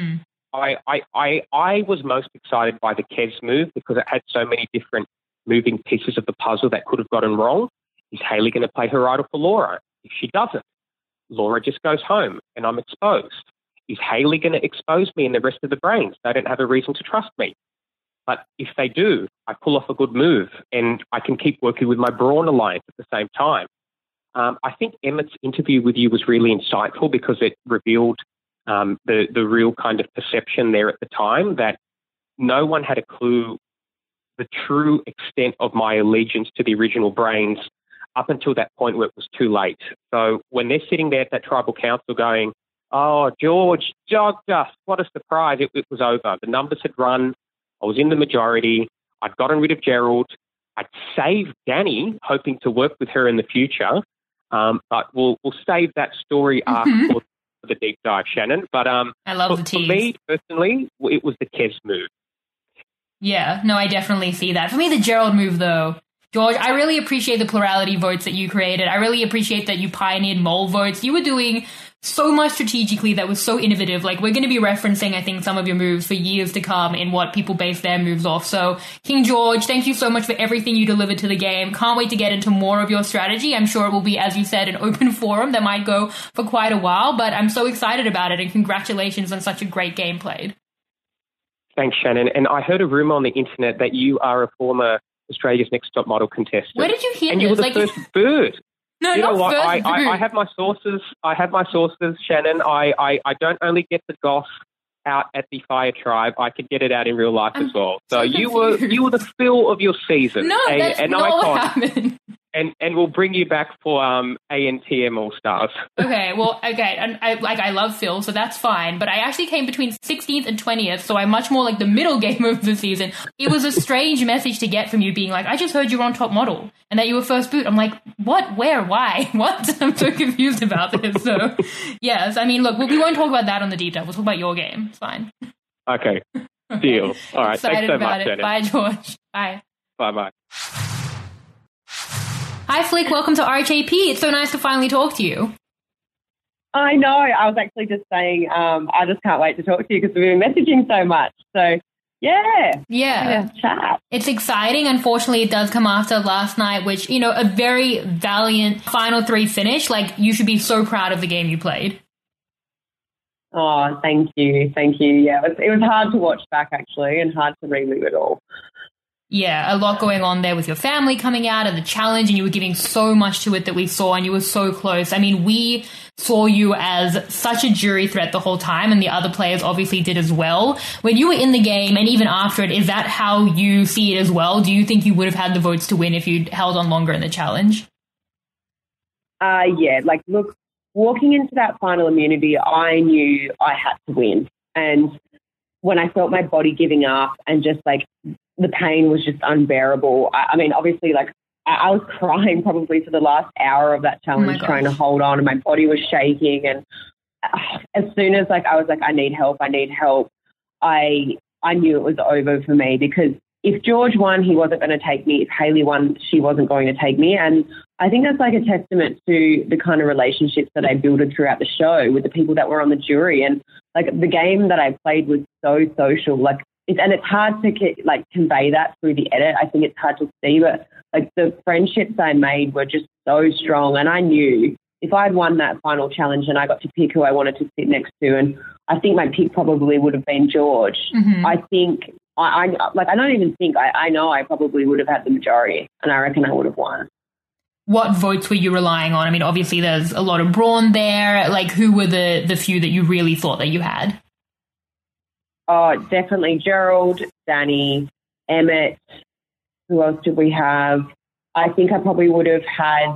was most excited by the Kez move because it had so many different moving pieces of the puzzle that could have gotten wrong. Is Hayley going to play her idol for Laura? If she doesn't, Laura just goes home and I'm exposed. Is Hayley going to expose me and the rest of the brains? They don't have a reason to trust me. But if they do, I pull off a good move and I can keep working with my Braun alliance at the same time. I think Emmett's interview with you was really insightful because it revealed the real kind of perception there at the time that no one had a clue the true extent of my allegiance to the original brains up until that point where it was too late. So when they're sitting there at that tribal council going, oh, George jogged us, what a surprise, it was over. The numbers had run. I was in the majority. I'd gotten rid of Gerald. I'd saved Danny, hoping to work with her in the future. But we'll save that story for the deep dive, Shannon. But I love the tease. For me, personally, it was the Kez move. Yeah, no, I definitely see that. For me, the Gerald move, though, George, I really appreciate the plurality votes that you created. I really appreciate that you pioneered mole votes. You were doing so much strategically that was so innovative. Like, we're going to be referencing, I think, some of your moves for years to come in what people base their moves off. So, King George, thank you so much for everything you delivered to the game. Can't wait to get into more of your strategy. I'm sure it will be, as you said, an open forum that might go for quite a while, but I'm so excited about it, and congratulations on such a great game played. Thanks, Shannon. And I heard a rumor on the internet that you are a former Australia's Next Top Model contestant. Where did you hear and this? You were the first bird. No, you not know what? first bird. I have my sources. Shannon. I don't only get the goss out at the Fire Tribe. I could get it out in real life as well. So you were the fill of your season. No, that's not what happened. And we'll bring you back for ANTM All Stars. Okay, and I love Phil, so that's fine. But I actually came between 16th and 20th, so I'm much more like the middle game of the season. It was a strange message to get from you, being like, I just heard you were on Top Model and that you were first boot. I'm like, what? Where? Why? What? I'm so confused about this. So, yes, I mean, look, we won't talk about that on the deep dive. We'll talk about your game. It's fine. Okay, deal. All right, excited thanks so about much, it. Bye, George. Bye. Bye-bye. Hi, Flick. Welcome to RHAP. It's so nice to finally talk to you. I know. I was actually just saying I just can't wait to talk to you because we've been messaging so much. So, yeah. Chat. It's exciting. Unfortunately, it does come after last night, which, a very valiant final three finish. Like, you should be so proud of the game you played. Oh, thank you. Yeah, it was hard to watch back, actually, and hard to relive it all. Yeah, a lot going on there with your family coming out and the challenge, and you were giving so much to it that we saw, and you were so close. I mean, we saw you as such a jury threat the whole time, and the other players obviously did as well. When you were in the game, and even after it, is that how you see it as well? Do you think you would have had the votes to win if you'd held on longer in the challenge? Yeah, look, walking into that final immunity, I knew I had to win. And when I felt my body giving up and just, the pain was just unbearable. I mean, obviously, I was crying probably for the last hour of that challenge, trying to hold on, and my body was shaking. And as soon as I was like, I need help, I knew it was over for me, because if George won, he wasn't going to take me. If Hayley won, she wasn't going to take me. And I think that's like a testament to the kind of relationships that I built throughout the show with the people that were on the jury. And like the game that I played was so social, and it's hard to convey that through the edit. I think it's hard to see, but like the friendships I made were just so strong. And I knew if I'd won that final challenge and I got to pick who I wanted to sit next to, and I think my pick probably would have been George. Mm-hmm. I think I know I probably would have had the majority, and I reckon I would have won. What votes were you relying on? I mean, obviously there's a lot of brawn there. Like, who were the few that you really thought that you had? Oh, definitely Gerald, Danny, Emmett. Who else did we have? I think I probably would have had,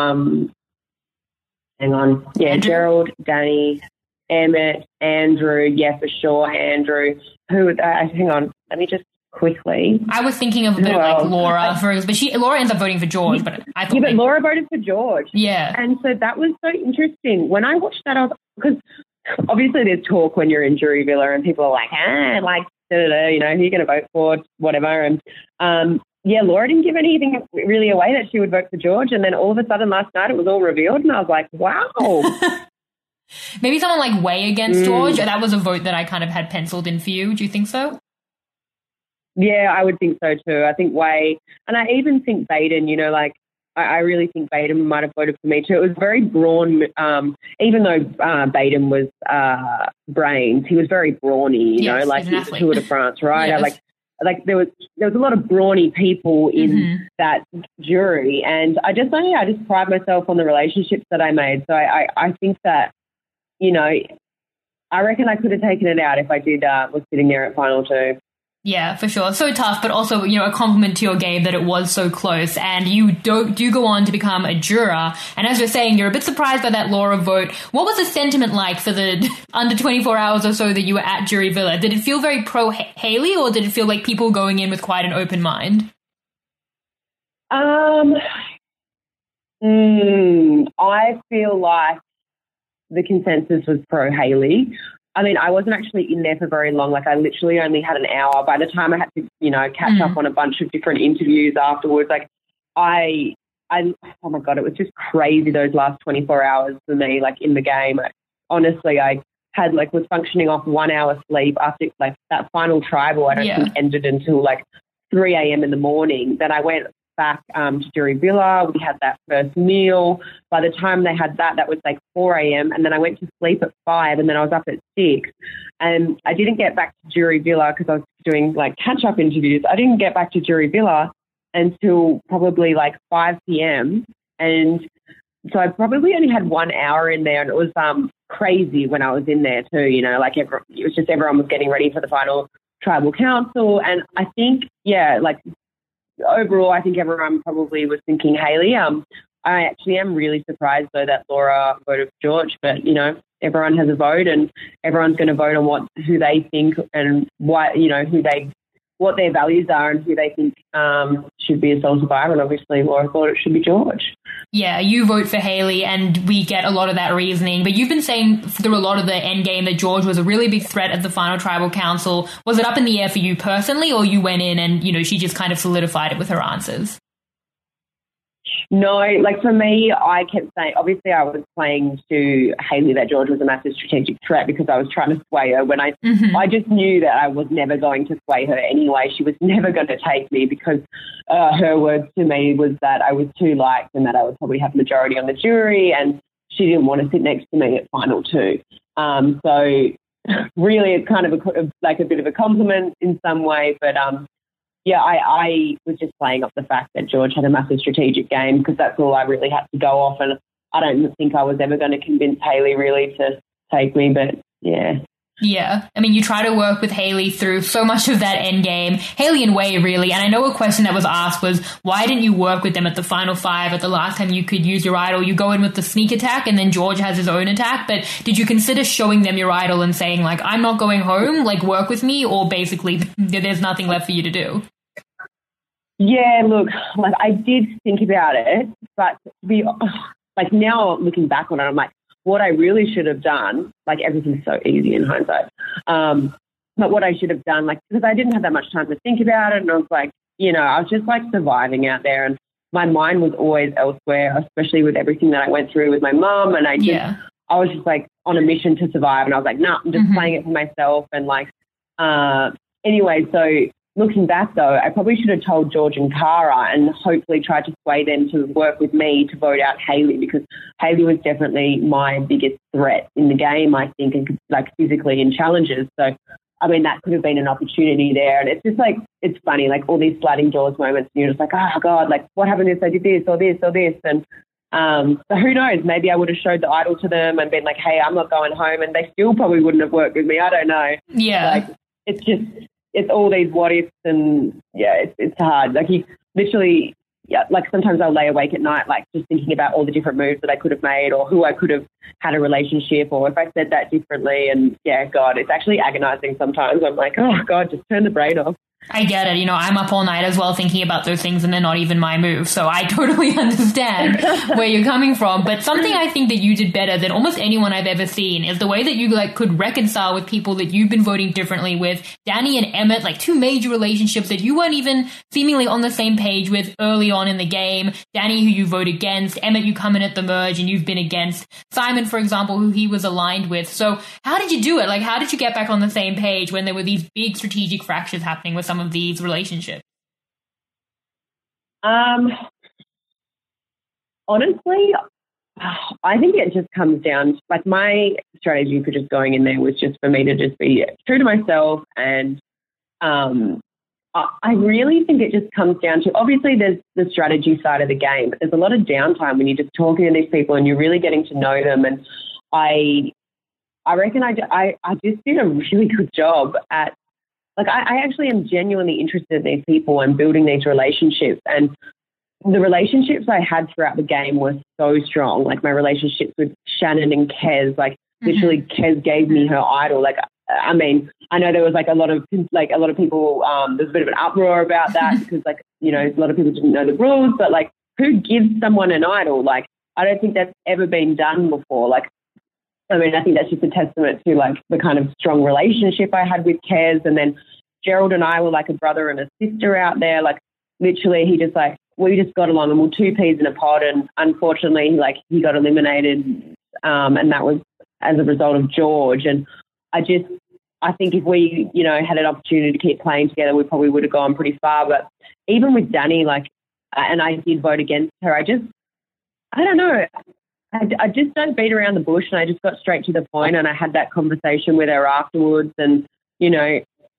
Andrew? Gerald, Danny, Emmett, Andrew. Yeah, for sure, Andrew. Hang on, let me just quickly. I was thinking of a bit like Laura, but Laura ends up voting for George. But I thought, but Laura voted for George. Yeah, and so that was so interesting when I watched that. Because obviously there's talk when you're in Jury Villa, and people are like, who are you going to vote for, whatever, and Laura didn't give anything really away that she would vote for George, and then all of a sudden last night it was all revealed, and I was like, wow. Maybe someone like Way against George. That was a vote that I kind of had penciled in for you. Do you think so? Yeah, I would think so too. I think Way, and I even think Baden, I really think Baden might have voted for me too. It was very brawn, even though Baden was brains, he was very brawny, he was a Tour de France rider. Yes. Like there was a lot of brawny people in that jury, and I just pride myself on the relationships that I made. So I think that, I reckon I could have taken it out if I was sitting there at final 2. Yeah, for sure. So tough, but also, a compliment to your game that it was so close, and you do go on to become a juror. And as you're saying, you're a bit surprised by that Laura vote. What was the sentiment like for the under 24 hours or so that you were at Jury Villa? Did it feel very pro-Hayley, or did it feel like people going in with quite an open mind? I feel like the consensus was pro-Hayley. I mean, I wasn't actually in there for very long. Like, I literally only had an hour. By the time I had to, catch up on a bunch of different interviews afterwards, like, oh my God, it was just crazy those last 24 hours for me, like, in the game. Honestly, I had, was functioning off 1 hour sleep after, that final tribal. I don't think ended until, 3 a.m. in the morning. Then I went back to Jury Villa. We had that first meal. By the time they had that was 4 a.m. And then I went to sleep at 5, and then I was up at 6. And I didn't get back to Jury Villa because I was doing catch-up interviews. I didn't get back to Jury Villa until probably 5 p.m. And so I probably only had 1 hour in there, and it was crazy when I was in there too. It was just everyone was getting ready for the final tribal council. And I think, overall, I think everyone probably was thinking Hayley. I actually am really surprised, though, that Laura voted for George. But, everyone has a vote, and everyone's going to vote on who they think and what their values are and who they think should be a sole survivor. And obviously, Laura thought it should be George. Yeah, you vote for Hayley, and we get a lot of that reasoning. But you've been saying through a lot of the endgame that George was a really big threat at the final tribal council. Was it up in the air for you personally, or you went in and, she just kind of solidified it with her answers? No, for me, I kept saying, obviously I was playing to Hayley that George was a massive strategic threat because I was trying to sway her when I just knew that I was never going to sway her anyway. She was never going to take me because her words to me was that I was too liked and that I would probably have majority on the jury, and she didn't want to sit next to me at final 2. So really it's kind of a bit of a compliment in some way, but I was just playing up the fact that George had a massive strategic game because that's all I really had to go off, and I don't think I was ever going to convince Hayley really to take me, but yeah. Yeah. I mean, you try to work with Hayley through so much of that end game. Hayley and Way, really. And I know a question that was asked was, why didn't you work with them at the final 5 at the last time you could use your idol? You go in with the sneak attack and then George has his own attack. But did you consider showing them your idol and saying, I'm not going home, work with me, or basically there's nothing left for you to do? Yeah, look, I did think about it, but now looking back on it, I'm what I really should have done, everything's so easy in hindsight, but what I should have done, because I didn't have that much time to think about it, and I was I was just surviving out there, and my mind was always elsewhere, especially with everything that I went through with my mum. And I was just like on a mission to survive. And I was like, nah, I'm just playing it for myself. And like, anyway, so looking back though, I probably should have told George and Cara and hopefully tried to sway them to work with me to vote out Hayley, because Hayley was definitely my biggest threat in the game, I think, and like physically in challenges. So, I mean, that could have been an opportunity there. And it's just like, it's funny, like all these sliding doors moments, and you're just like, oh God, like what happened if I did this or this or this? And so who knows, maybe I would have showed the idol to them and been like, hey, I'm not going home, and they still probably wouldn't have worked with me. I don't know. Yeah. Like, it's all these what ifs, and it's hard. Like you literally, like sometimes I'll lay awake at night, like just thinking about all the different moves that I could have made or who I could have had a relationship, or if I said that differently. And God, it's actually agonizing sometimes. I'm like, oh God, just turn the brain off. I get it. You know, I'm up all night as well thinking about those things, and they're not even my move. So I totally understand where you're coming from. But something I think that you did better than almost anyone I've ever seen is the way that you like could reconcile with people that you've been voting differently with. Danny and Emmett, like two major relationships that you weren't even seemingly on the same page with early on in the game. Danny, who you vote against. Emmett, you come in at the merge and you've been against. Simon, for example, who he was aligned with. So how did you do it? Like, how did you get back on the same page when there were these big strategic fractures happening with some of these relationships? Honestly, I think it just comes down to, like, my strategy for just going in there was just for me to just be true to myself. And I really think it just comes down to, obviously there's the strategy side of the game, but there's a lot of downtime when you're just talking to these people and you're really getting to know them. And I reckon I just did a really good job at, like, I actually am genuinely interested in these people and building these relationships. And the relationships I had throughout the game were so strong. Like, my relationships with Shannon and Kez, like, literally Kez gave me her idol. Like, I mean, I know there was like a lot of people, there's a bit of an uproar about that because, like, you know, a lot of people didn't know the rules, but like, who gives someone an idol? Like, I don't think that's ever been done before. Like, I mean, I think that's just a testament to, like, the kind of strong relationship I had with Kez. And then Gerald and I were like a brother and a sister out there. Like, literally, he just, like, we just got along, and we're two peas in a pod. And unfortunately, like, he got eliminated, and that was as a result of George. And I think if we, you know, had an opportunity to keep playing together, we probably would have gone pretty far. But even with Danny, like, and I did vote against her, I don't know. I just don't beat around the bush, and I just got straight to the point, and I had that conversation with her afterwards. And, you know,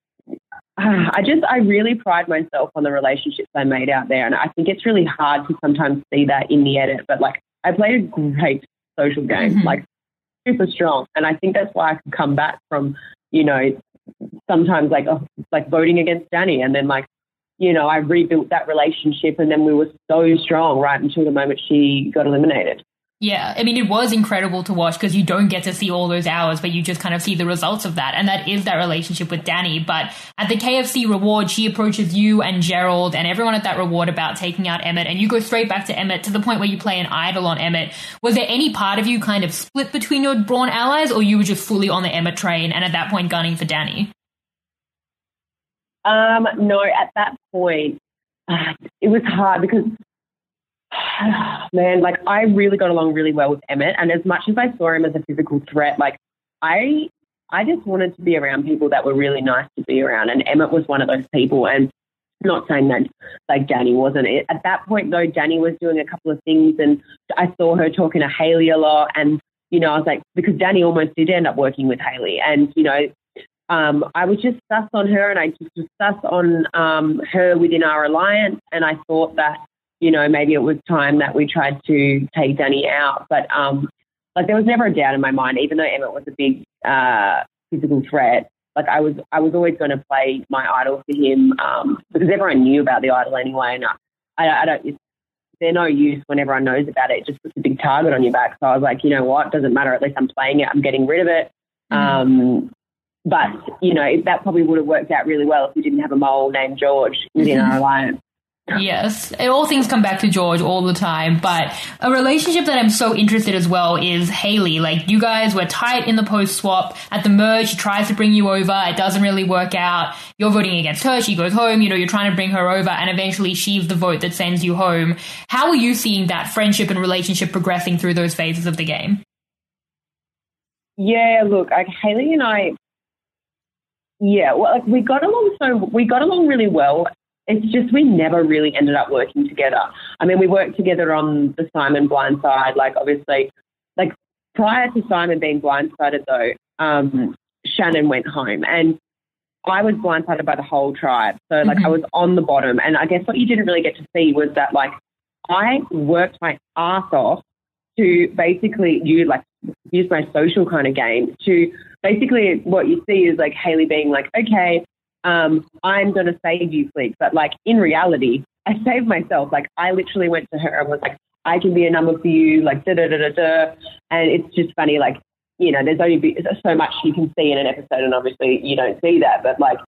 I really pride myself on the relationships I made out there. And I think it's really hard to sometimes see that in the edit, but, like, I played a great social game, like, super strong. And I think that's why I could come back from, you know, sometimes like voting against Danny, and then, like, you know, I rebuilt that relationship, and then we were so strong right until the moment she got eliminated. Yeah, I mean, it was incredible to watch because you don't get to see all those hours, but you just kind of see the results of that. And that is that relationship with Danny. But at the KFC reward, she approaches you and Gerald and everyone at that reward about taking out Emmett. And you go straight back to Emmett to the point where you play an idol on Emmett. Was there any part of you kind of split between your Braun allies, or you were just fully on the Emmett train and at that point gunning for Danny? No, at that point, it was hard because, man, like, I really got along really well with Emmett, and as much as I saw him as a physical threat, like, I just wanted to be around people that were really nice to be around, and Emmett was one of those people. And not saying that, like, Danny wasn't. At that point, though, Danny was doing a couple of things, and I saw her talking to Hayley a lot, and, you know, I was like, because Danny almost did end up working with Hayley, and, you know, I was just sus on her, and I just was sus on her within our alliance, and I thought that, you know, maybe it was time that we tried to take Danny out. But, like, there was never a doubt in my mind, even though Emmett was a big physical threat. Like, I was always going to play my idol for him because everyone knew about the idol anyway. And I don't, they're no use when everyone knows about it. It just puts a big target on your back. So I was like, you know what, doesn't matter. At least I'm playing it. I'm getting rid of it. But, you know, that probably would have worked out really well if we didn't have a mole named George within our alliance. Yes, all things come back to George all the time, but a relationship that I'm so interested as well is Hayley. Like, you guys were tight in the post swap. At the merge, she tries to bring you over. It doesn't really work out. You're voting against her. She goes home. You know, you're trying to bring her over, and eventually she's the vote that sends you home. How are you seeing that friendship and relationship progressing through those phases of the game? Yeah, look, like Hayley and I, well, like we got along really well. It's just we never really ended up working together. I mean, we worked together on the Simon blindside. Like, obviously, like prior to Simon being blindsided, though, Shannon went home, and I was blindsided by the whole tribe. So, like, I was on the bottom, and I guess what you didn't really get to see was that, like, I worked my ass off to basically use my social kind of game to basically what you see is like Hayley being like, okay, I'm going to save you, Flick. But, like, in reality, I saved myself. Like, I literally went to her and was like, I can be a number for you, like, da-da-da-da-da. And it's just funny, like, you know, there's only so much you can see in an episode, and obviously you don't see that. But, like,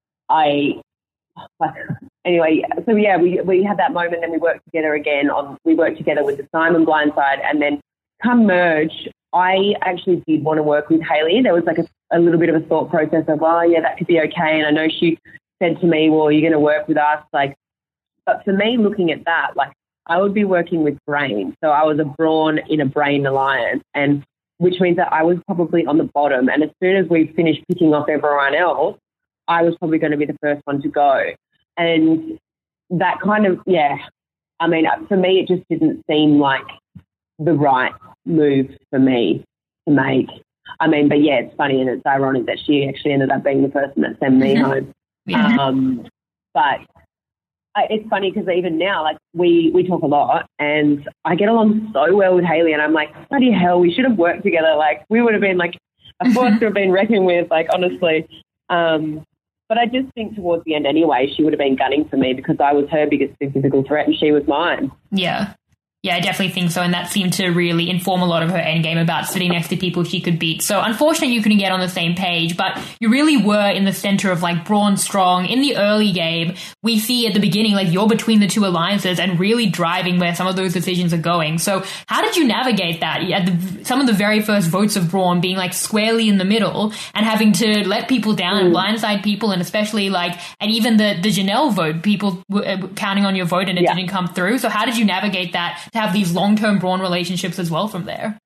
anyway, so, yeah, we had that moment, and we worked together again. We worked together with the Simon blindside, and then come merge, I actually did want to work with Hayley. There was like a little bit of a thought process of, oh, yeah, that could be okay. And I know she said to me, well, you're going to work with us. Like, but for me, looking at that, like, I would be working with Brain. So I was a Brawn in a Brain alliance, and which means that I was probably on the bottom. And as soon as we finished picking off everyone else, I was probably going to be the first one to go. And that kind of, yeah, I mean, for me, it just didn't seem like the right move for me to make. I mean, but yeah, it's funny and it's ironic that she actually ended up being the person that sent me home. Yeah. But it's funny because even now, like, we talk a lot, and I get along so well with Hayley, and I'm like, bloody hell, we should have worked together. Like, we would have been like a force to have been reckoned with, like, honestly. But I just think towards the end anyway, she would have been gunning for me because I was her biggest physical threat and she was mine. Yeah. Yeah, I definitely think so, and that seemed to really inform a lot of her endgame about sitting next to people she could beat. So unfortunately you couldn't get on the same page, but you really were in the center of, like, Braun Strong. In the early game, we see at the beginning, like, you're between the two alliances and really driving where some of those decisions are going. So how did you navigate that? Some of the very first votes of Braun being, like, squarely in the middle and having to let people down and blindside people, and especially, like, and even the Janelle vote, people were counting on your vote and it didn't come through. So how did you navigate that to have these long-term Braun relationships as well from there?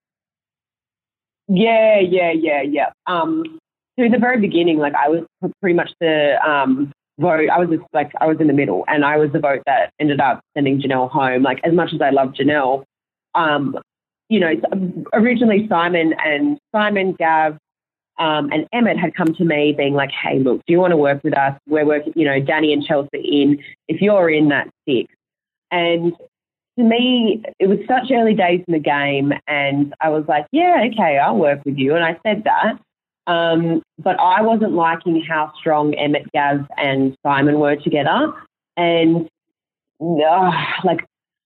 Yeah. So in the very beginning, like, I was pretty much the vote. I was in the middle, and I was the vote that ended up sending Janelle home. Like, as much as I love Janelle, you know, originally Simon, Gav, and Emmett had come to me being like, hey, look, do you want to work with us? We're working, you know, Danny and Chelsea in. If you're in, that's 6. And to me, it was such early days in the game, and I was like, yeah, okay, I'll work with you. And I said that. But I wasn't liking how strong Emmett, Gav, and Simon were together. And, like,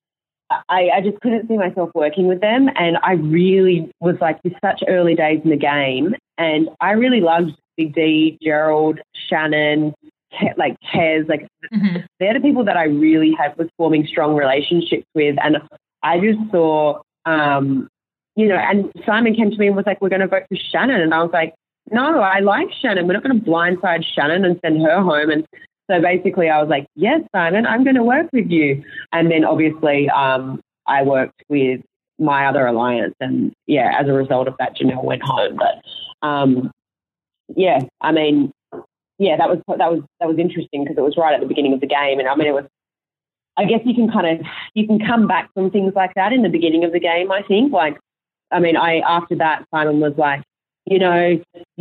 I just couldn't see myself working with them. And I really was like, it's such early days in the game. And I really loved Big D, Gerald, Shannon, like Kez, like they're the people that I really was forming strong relationships with. And I just saw, you know, and Simon came to me and was like, we're going to vote for Shannon. And I was like, no, I like Shannon. We're not going to blindside Shannon and send her home. And so basically I was like, yes, Simon, I'm going to work with you. And then obviously I worked with my other alliance. And yeah, as a result of that, Janelle went home. But yeah, I mean, yeah, that was interesting because it was right at the beginning of the game. And I mean, I guess you can come back from things like that in the beginning of the game, I think. Like, I mean, after that, Simon was like, you know,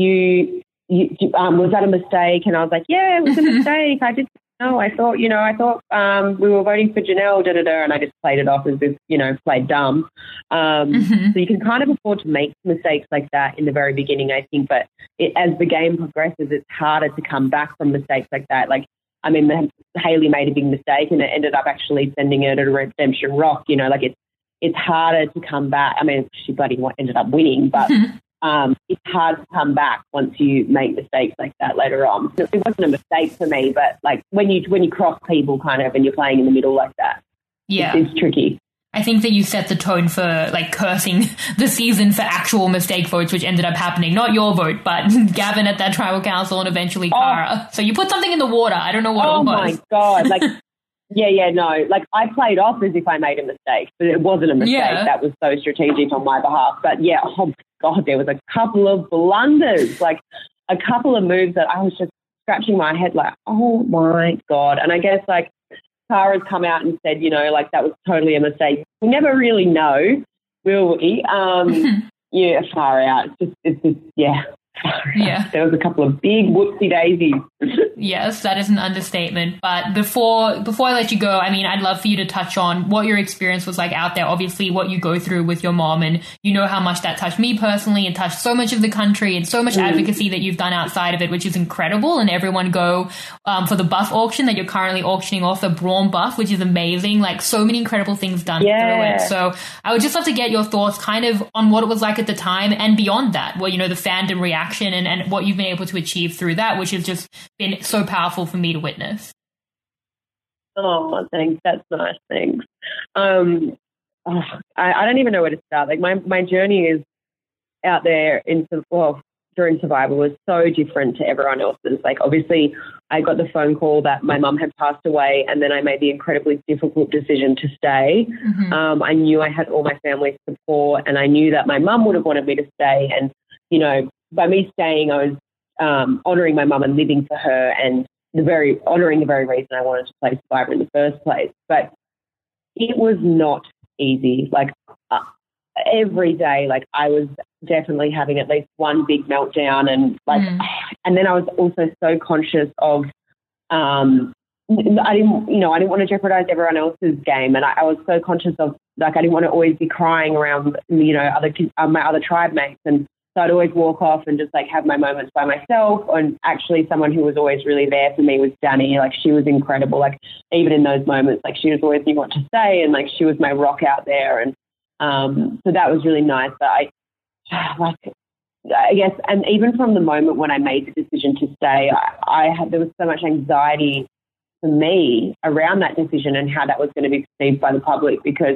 was that a mistake? And I was like, yeah, it was a mistake. I thought we were voting for Janelle, and I just played it off as if, you know, played dumb. So you can kind of afford to make mistakes like that in the very beginning, I think, but as the game progresses, it's harder to come back from mistakes like that. Like, I mean, Hayley made a big mistake and it ended up actually sending her to Redemption Rock, you know, like it's harder to come back. I mean, she bloody ended up winning, but it's hard to come back once you make mistakes like that later on. It wasn't a mistake for me, but like when you cross people kind of and you're playing in the middle like that, it's tricky. I think that you set the tone for like cursing the season for actual mistake votes, which ended up happening. Not your vote, but Gavin at that tribal council and eventually Cara. So you put something in the water. I don't know what it was. Oh my God. Like, no. Like I played off as if I made a mistake, but it wasn't a mistake. Yeah. That was so strategic on my behalf. But yeah, oh my God, there was a couple of blunders, like a couple of moves that I was just scratching my head like, oh my God. And I guess like, Cara's come out and said, you know, like that was totally a mistake. We never really know, will we? Yeah, far out. It's just yeah. Yeah. There was a couple of big whoopsie daisies. Yes, that is an understatement. But before I let you go, I mean, I'd love for you to touch on what your experience was like out there. Obviously, what you go through with your mom, and you know how much that touched me personally and touched so much of the country and so much advocacy that you've done outside of it, which is incredible. And everyone go for the buff auction that you're currently auctioning off, the Braun buff, which is amazing. Like so many incredible things done through it. So I would just love to get your thoughts kind of on what it was like at the time and beyond that, well, you know, the fandom reaction and what you've been able to achieve through that, which has just been so powerful for me to witness. Oh, thanks. That's nice. Thanks. I don't even know where to start. Like my journey is out there during Survivor was so different to everyone else's. Like obviously I got the phone call that my mum had passed away, and then I made the incredibly difficult decision to stay. I knew I had all my family's support, and I knew that my mum would have wanted me to stay. And, you know, by me staying, I was honouring my mum and living for her, and honouring the very reason I wanted to play Survivor in the first place. But it was not easy. Like every day, like I was definitely having at least one big meltdown, and like, and then I was also so conscious of, I didn't want to jeopardize everyone else's game, and I was so conscious of like I didn't want to always be crying around, you know, my other tribe mates, and so I'd always walk off and just like have my moments by myself. And actually someone who was always really there for me was Danny. Like she was incredible. Like even in those moments, like she was always knew what to say, and like she was my rock out there. And so that was really nice. But I guess, and even from the moment when I made the decision to stay, there was so much anxiety for me around that decision and how that was going to be perceived by the public, because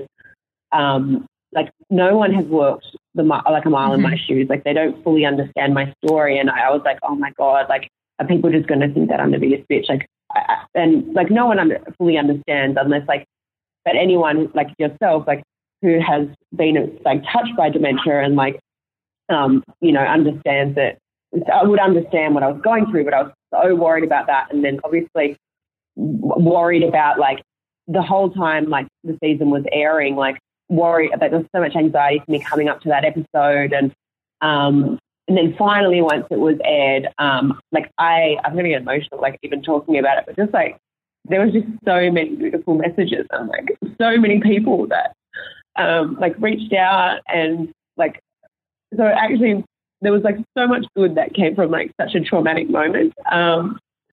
like no one has walked like a mile in my shoes. Like they don't fully understand my story. And I was like, oh my God, like are people just going to think that I'm the biggest bitch? Like, and like no one fully understands unless like, but anyone like yourself, like who has been like touched by dementia and like, you know, understands that. I would understand what I was going through, but I was so worried about that. And then obviously worried about like the whole time, like the season was airing, like worried that there was so much anxiety for me coming up to that episode. And then finally, once it was aired, like I'm going to get emotional, like even talking about it, but just like, there was just so many beautiful messages and like so many people that like reached out, and like, so actually there was like so much good that came from like such a traumatic moment. Oh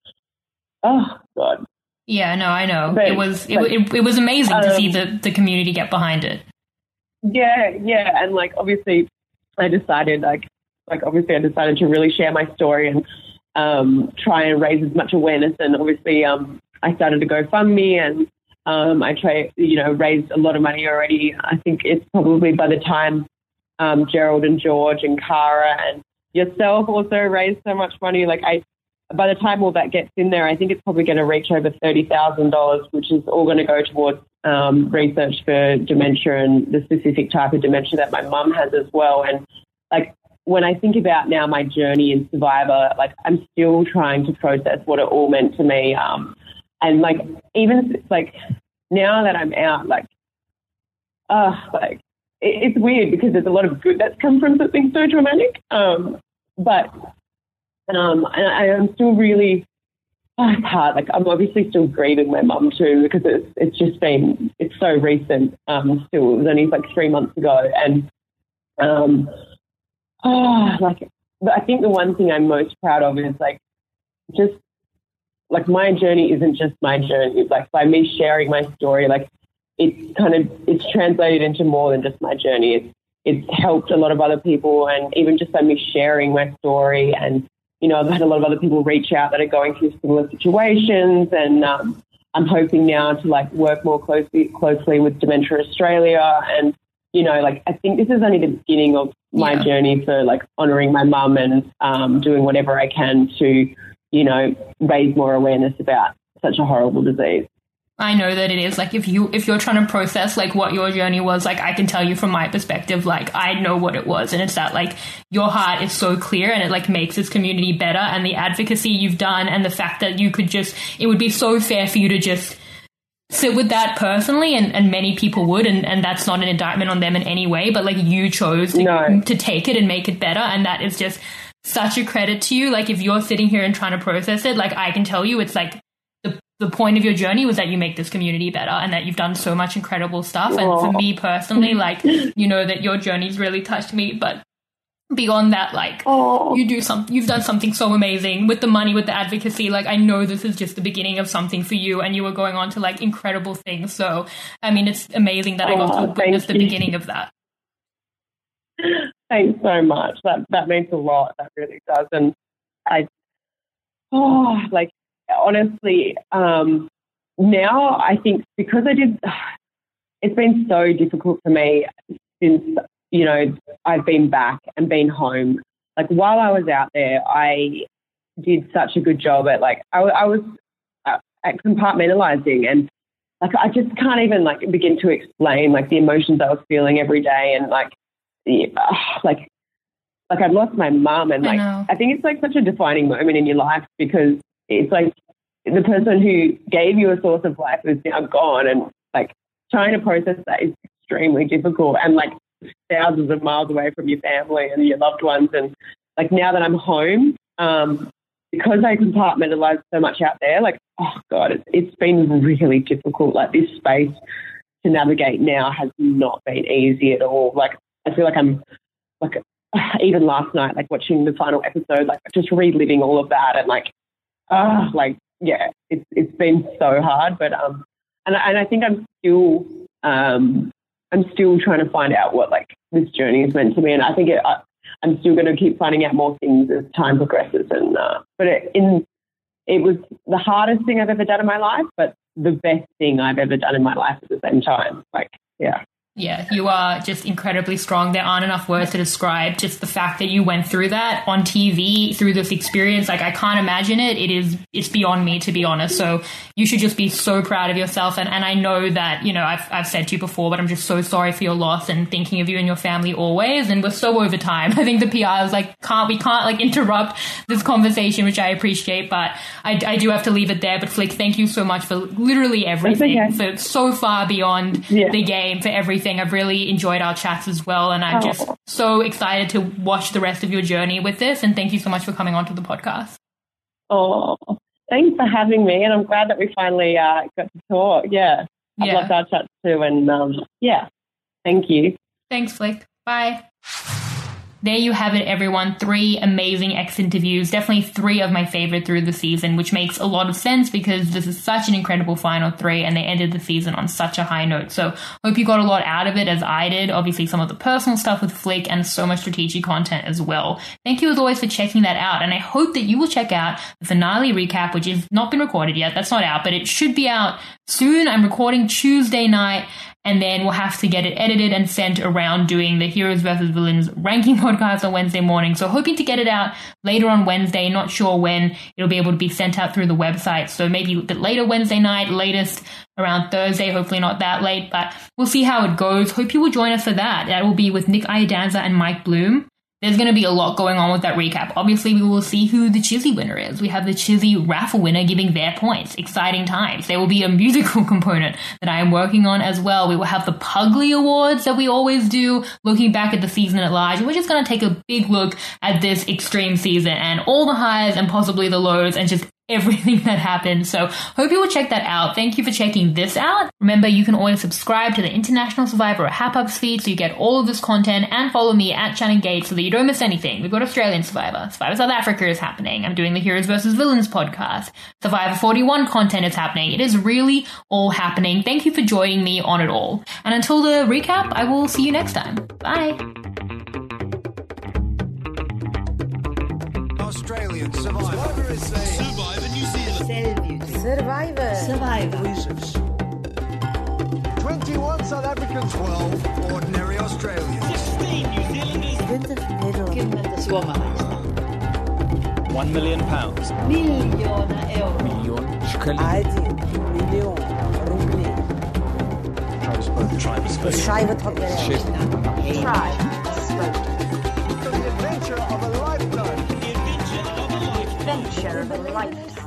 God. Yeah, no, I know. But it was amazing to see the community get behind it. Yeah, and like obviously I decided to really share my story and try and raise as much awareness. And obviously I started to GoFundMe, and I raised a lot of money already. I think it's probably by the time Gerald and George and Cara and yourself also raised so much money. Like by the time all that gets in there, I think it's probably going to reach over $30,000, which is all going to go towards research for dementia and the specific type of dementia that my mum has as well. And like when I think about now my journey in Survivor, like I'm still trying to process what it all meant to me. And like even like now that I'm out, like it's weird because there's a lot of good that's come from something so traumatic. I am still really, it's hard. Like I'm obviously still grieving my mum too, because it's so recent. Still, it was only like 3 months ago. And I think the one thing I'm most proud of is like, just like my journey isn't just my journey. Like by me sharing my story, like it's translated into more than just my journey. it's helped a lot of other people, and even just by me sharing my story. And, you know, I've had a lot of other people reach out that are going through similar situations, and I'm hoping now to like work more closely with Dementia Australia. And, you know, like I think this is only the beginning of my journey for like honouring my mum and doing whatever I can to, you know, raise more awareness about such a horrible disease. I know that it is like if you're trying to process like what your journey was, like I can tell you from my perspective, like I know what it was, and it's that like your heart is so clear and it like makes this community better, and the advocacy you've done and the fact that you could just, it would be so fair for you to just sit with that personally, and many people would, and that's not an indictment on them in any way, but like you chose to take it and make it better, and that is just such a credit to you. Like if you're sitting here and trying to process it, like I can tell you it's like the point of your journey was that you make this community better and that you've done so much incredible stuff. And for me personally, like, you know, that your journey's really touched me, but beyond that, like you've done something so amazing with the money, with the advocacy. Like I know this is just the beginning of something for you, and you were going on to like incredible things. So, I mean, it's amazing that I got to witness the beginning of that. Thanks so much. That means a lot. That really does. And honestly, now I think because it's been so difficult for me since, you know, I've been back and been home. Like while I was out there, I did such a good job at like, I was at compartmentalizing, and like, I just can't even like begin to explain like the emotions I was feeling every day. And like I've lost my mum, and like, I think it's like such a defining moment in your life, because it's like the person who gave you a source of life is now gone, and like trying to process that is extremely difficult, and like thousands of miles away from your family and your loved ones. And like now that I'm home, because I compartmentalized so much out there, like, oh God, it's been really difficult. Like this space to navigate now has not been easy at all. Like I feel like I'm like, even last night, like watching the final episode, like just reliving all of that, and like, yeah, it's been so hard, but and I think I'm still trying to find out what like this journey is meant to be, and I think I'm still going to keep finding out more things as time progresses. And but it was the hardest thing I've ever done in my life, but the best thing I've ever done in my life at the same time. Like, yeah. Yeah, you are just incredibly strong. There aren't enough words to describe just the fact that you went through that on TV, through this experience. Like, I can't imagine it. It's beyond me, to be honest. So you should just be so proud of yourself. And I know that, you know, I've said to you before, but I'm just so sorry for your loss and thinking of you and your family always. And we're so over time. I think the PR is like, we can't like interrupt this conversation, which I appreciate, but I do have to leave it there. But Flick, thank you so much for literally everything. Okay. For so far beyond the game, for everything. I've really enjoyed our chats as well, and I'm just so excited to watch the rest of your journey with this, and thank you so much for coming onto the podcast. Oh, thanks for having me, and I'm glad that we finally got to talk. I've loved our chats too, and thank you. Thanks, Flick. Bye. There you have it, everyone. 3 amazing X interviews. Definitely 3 of my favorite through the season, which makes a lot of sense because this is such an incredible final 3 and they ended the season on such a high note. So hope you got a lot out of it as I did. Obviously some of the personal stuff with Flick and so much strategic content as well. Thank you as always for checking that out. And I hope that you will check out the finale recap, which has not been recorded yet. That's not out, but it should be out soon. I'm recording Tuesday night. And then we'll have to get it edited and sent around doing the Heroes vs. Villains ranking podcast on Wednesday morning. So hoping to get it out later on Wednesday. Not sure when it'll be able to be sent out through the website. So maybe a bit later Wednesday night, latest around Thursday. Hopefully not that late, but we'll see how it goes. Hope you will join us for that. That will be with Nick Iadanza and Mike Bloom. There's going to be a lot going on with that recap. Obviously, we will see who the Chizzy winner is. We have the Chizzy raffle winner giving their points. Exciting times. There will be a musical component that I am working on as well. We will have the Pugly Awards that we always do, looking back at the season at large. We're just going to take a big look at this extreme season and all the highs and possibly the lows and just everything that happened. So hope you will check that out. Thank you for checking this out. Remember, you can always subscribe to the International Survivor or Hap-Ups feed so you get all of this content, and follow me at Shannon Gates so that you don't miss anything. We've got Australian Survivor. Survivor South Africa is happening. I'm doing the Heroes vs. Villains podcast. Survivor 41 content is happening. It is really all happening. Thank you for joining me on it all. And until the recap, I will see you next time. Bye. Australian Survivor is Survivor New Zealand. Survivor. 21 South African, 12 ordinary Australians. 16 New Zealanders. 20 suomalaista. £1 million. Miljoona euroa. Aldi, Million, Rubli. Scheibe trockene Erde. The adventure of a lifetime. The adventure of a lifetime. Adventure of a lifetime.